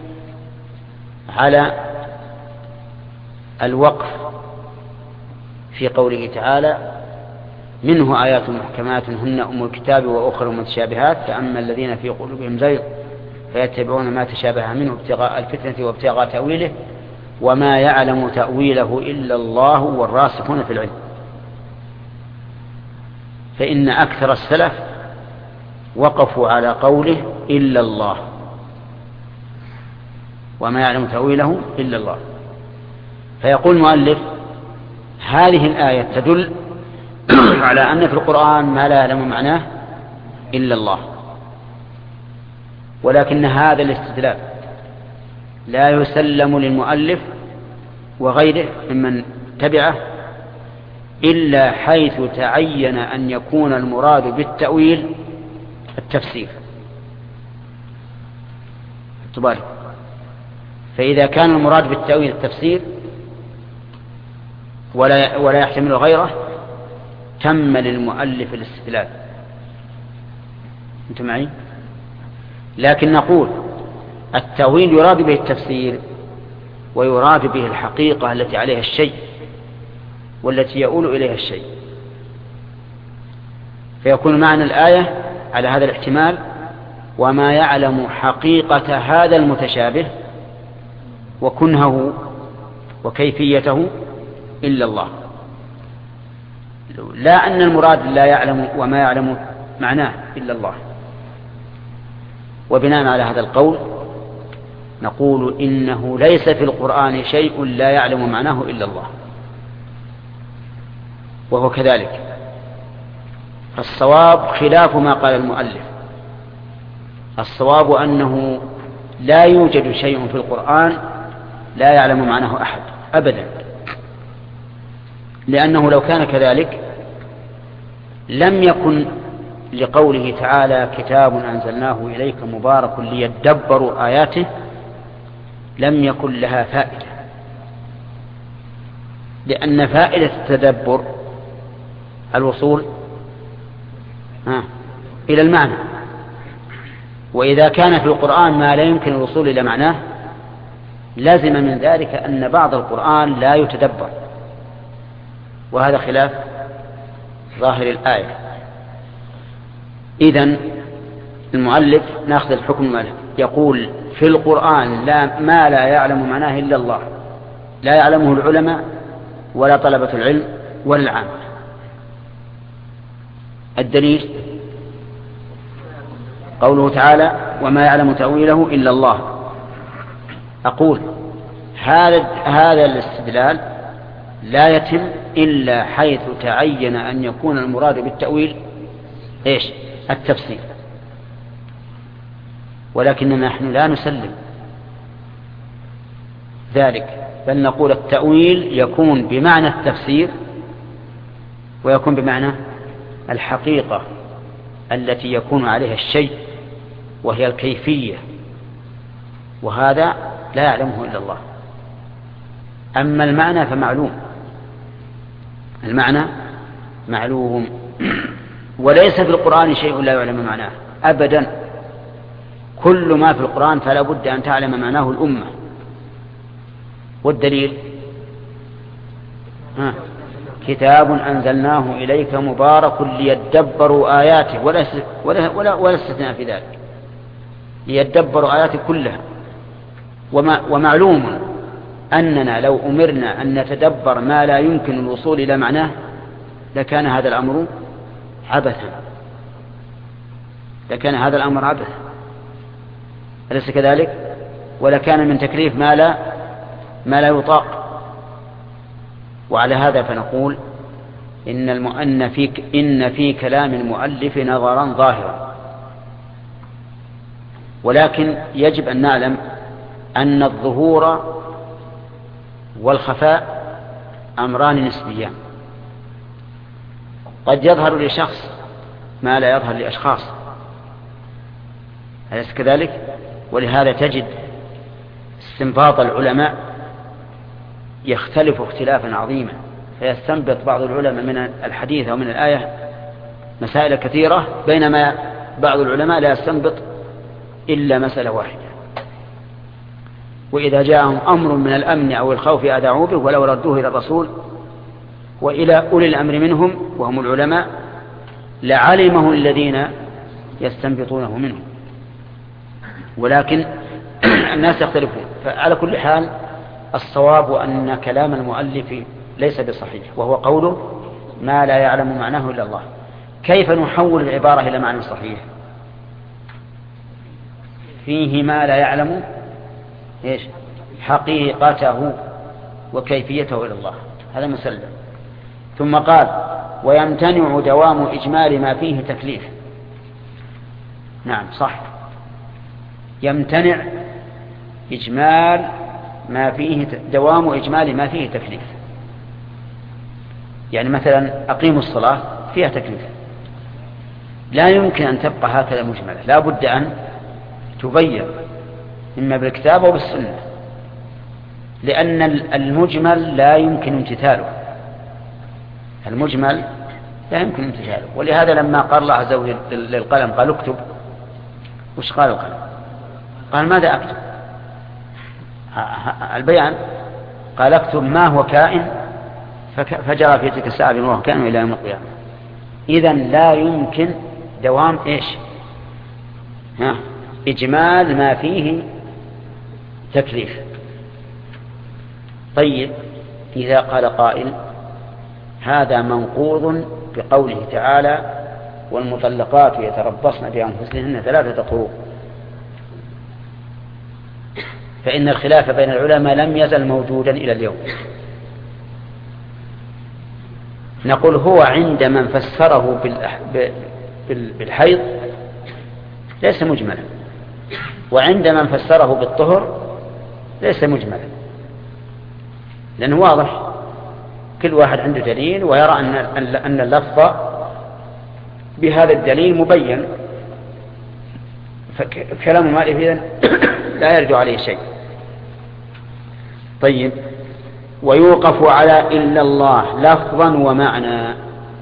على الوقف في قوله تعالى منه آيات محكمات هن أم الكتاب وأخر متشابهات فأما الذين في قلوبهم زيغ فيتبعون ما تشابه منه ابتغاء الفتنة وابتغاء تأويله وما يعلم تأويله إلا الله والراسخون في العلم. فإن أكثر السلف وقفوا على قوله إلا الله، وما يعلم تأويله إلا الله. فيقول المؤلف هذه الآية تدل على أن في القرآن ما لا يعلم معناه إلا الله، ولكن هذا الاستدلال لا يسلم للمؤلف وغيره ممن تبعه إلا حيث تعين أن يكون المراد بالتأويل التفسير. تبارك. فإذا كان المراد بالتأويل التفسير ولا ولا يحتمل غيره تم للمؤلف الاستدلال. أنتم معي؟ لكن نقول التأويل يراد به التفسير ويراد به الحقيقة التي عليها الشيء والتي يؤول إليها الشيء، فيكون معنى الآية على هذا الاحتمال وما يعلم حقيقة هذا المتشابه وكنهه وكيفيته إلا الله، لا أن المراد لا يعلم وما يعلم معناه إلا الله. وبناء على هذا القول نقول إنه ليس في القرآن شيء لا يعلم معناه إلا الله، وهو كذلك. الصواب خلاف ما قال المؤلف، الصواب أنه لا يوجد شيء في القرآن لا يعلم معناه أحد أبدا، لأنه لو كان كذلك لم يكن لقوله تعالى كتاب أنزلناه إليك مبارك ليدبروا آياته لم يكن لها فائدة، لأن فائدة التدبر الوصول إلى المعنى، وإذا كان في القرآن ما لا يمكن الوصول إلى معناه لازم من ذلك أن بعض القرآن لا يتدبر، وهذا خلاف ظاهر الآية. إذن المؤلف ناخذ الحكم المؤلف يقول في القرآن لا ما لا يعلم معناه إلا الله، لا يعلمه العلماء ولا طلبة العلم ولا العامة. الدليل قوله تعالى وما يعلم تأويله إلا الله. أقول هذا هذا الاستدلال لا يتم إلا حيث تعين أن يكون المراد بالتأويل إيش؟ التفسير، ولكننا نحن لا نسلم ذلك، بل نقول التأويل يكون بمعنى التفسير ويكون بمعنى الحقيقة التي يكون عليها الشيء وهي الكيفية، وهذا لا يعلمه إلا الله. أما المعنى فمعلوم، المعنى معلوم، وليس في القرآن شيء لا يعلم معناه أبدا. كل ما في القرآن فلا بد أن تعلم معناه الأمة. والدليل ها. كتاب أنزلناه إليك مبارك ليدبروا آياته، ولا ولا ولا, ولا استثناء في ذلك، ليدبروا آياته كلها. وما ومعلوم أننا لو أمرنا أن نتدبر ما لا يمكن الوصول إلى معناه لكان هذا الأمر عبثا، لكان هذا الأمر عبثا، أليس كذلك؟ ولكان من تكليف ما لا ما لا يطاق. وعلى هذا فنقول إن المؤن في إن في كلام المؤلف نظرا ظاهرا، ولكن يجب أن نعلم أن الظهور والخفاء أمران نسبيان، قد يظهر لشخص ما لا يظهر لأشخاص، أليس كذلك؟ ولهذا تجد استنباط العلماء يختلف اختلافا عظيما، فيستنبط بعض العلماء من الحديث أو من الآية مسائل كثيرة، بينما بعض العلماء لا يستنبط إلا مسألة واحدة. وإذا جاءهم أمر من الأمن أو الخوف أذاعوا به ولو ردوه إلى الرسول وإلى أولي الأمر منهم وهم العلماء لعلمه الذين يستنبطونه منهم، ولكن الناس يختلفون. فعلى كل حال الصواب أن كلام المؤلف ليس بصحيح، وهو قوله ما لا يعلم معناه إلا الله. كيف نحول العبارة إلى معنى صحيح؟ فيه ما لا يعلم إيش؟ حقيقته وكيفيته إلى الله، هذا مسلم. ثم قال ويمتنع دوام إجمال ما فيه تكليف. نعم صح، يمتنع إجمال ما فيه دوام إجمال ما فيه تكليف. يعني مثلا أقيموا الصلاة فيها تكليف، لا يمكن أن تبقى هكذا مجملة، لا بد أن تبين إما بالكتاب أو بالسنة، لأن المجمل لا يمكن امتثاله، المجمل لا يمكن امتثاله. ولهذا لما قال الله عز وجل للقلم قال اكتب، وش قال القلم؟ قال ماذا أكتب؟ البيان قال اكتب ما هو كائن فجرى في تلك الساعة بما هو كائن إلى يوم القيامة. إذن لا يمكن دوام إيش؟ ها إجمال ما فيه تكليف. طيب إذا قال قائل هذا منقوض بقوله تعالى والمطلقات يتربصن بأنفسهن ثلاثة قروء، فإن الخلاف بين العلماء لم يزل موجودا إلى اليوم. نقول هو عند من فسره بالحيض ليس مجملا، وعند من فسره بالطهر ليس مجملا، لأنه واضح كل واحد عنده دليل ويرى أن أن اللفظ بهذا الدليل مبين، فكلام مالك إذن لا يرجع عليه شيء. طيب ويوقف على إلا الله لفظا ومعنى.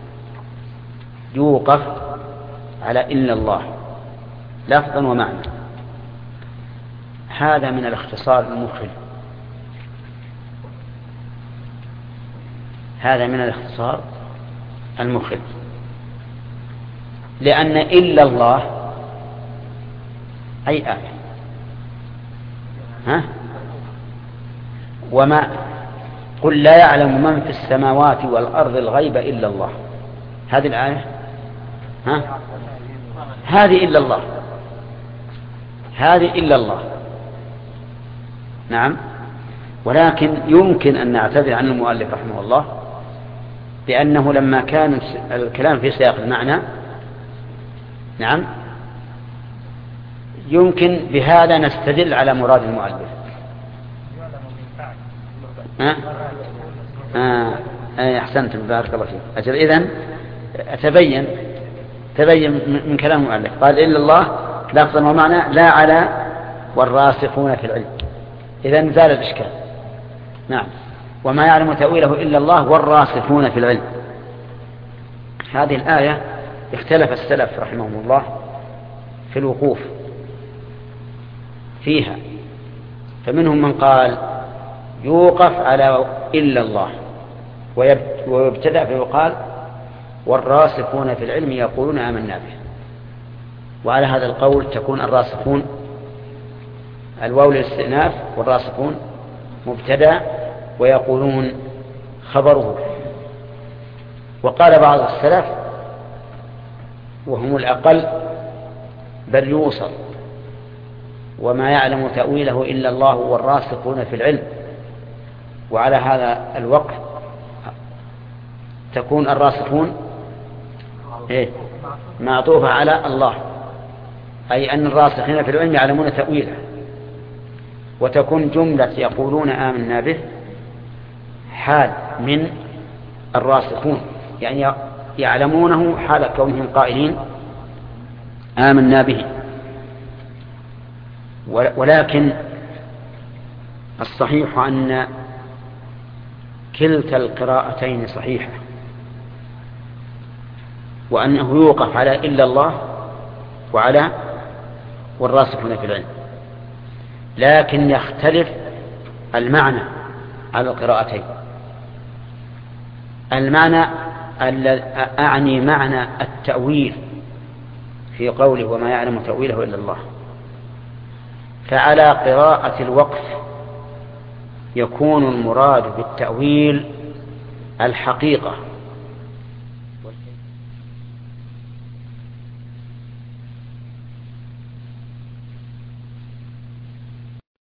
يوقف على إلا الله لفظا ومعنى، هذا من الاختصار المخل، هذا من الاختصار المخل، لأن إلا الله أي آية، ها؟ وما قل لا يعلم من في السماوات والأرض الغيب إلا الله، هذه الآية، ها؟ هذه إلا الله، هذه إلا الله. نعم. ولكن يمكن أن نعتذر عن المؤلف رحمه الله بأنه لما كان الكلام في سياق المعنى، نعم، يمكن بهذا نستدل على مراد المؤلف. ها؟ آه. آه. أحسنت، بارك الله فيك. أجل، إذن أتبين تبين من كلام المؤلف قال إلا الله لفظا ومعنى لا على والراسخون في العلم، إذن زال الإشكال. نعم. وما يعلم تأويله إلا الله والراسخون في العلم. هذه الآية اختلف السلف رحمهم الله في الوقوف فيها، فمنهم من قال يوقف على إلا الله ويبتدأ فيقال والراسخون في العلم يقولون آمنا به. وعلى هذا القول تكون الراسخون الواو للاستئناف والراسخون مبتدأ ويقولون خبره. وقال بعض السلف وهم الأقل بل يوصل وما يعلم تأويله إلا الله والراسخون في العلم. وعلى هذا الوقف تكون الراسخون إيه؟ معطوفة على الله، أي أن الراسخين في العلم يعلمون تأويله، وتكون جملة يقولون آمنا به حال من الراسخون، يعني يعلمونه حال كونهم قائلين آمنا به. ولكن الصحيح أن كلتا القراءتين صحيحة، وأنه يوقف على إلا الله وعلى والراسخون في العلم، لكن يختلف المعنى على القراءتين. المعنى أعني معنى التأويل في قوله وما يعلم تأويله إلا الله، فعلى قراءة الوقف يكون المراد بالتأويل الحقيقة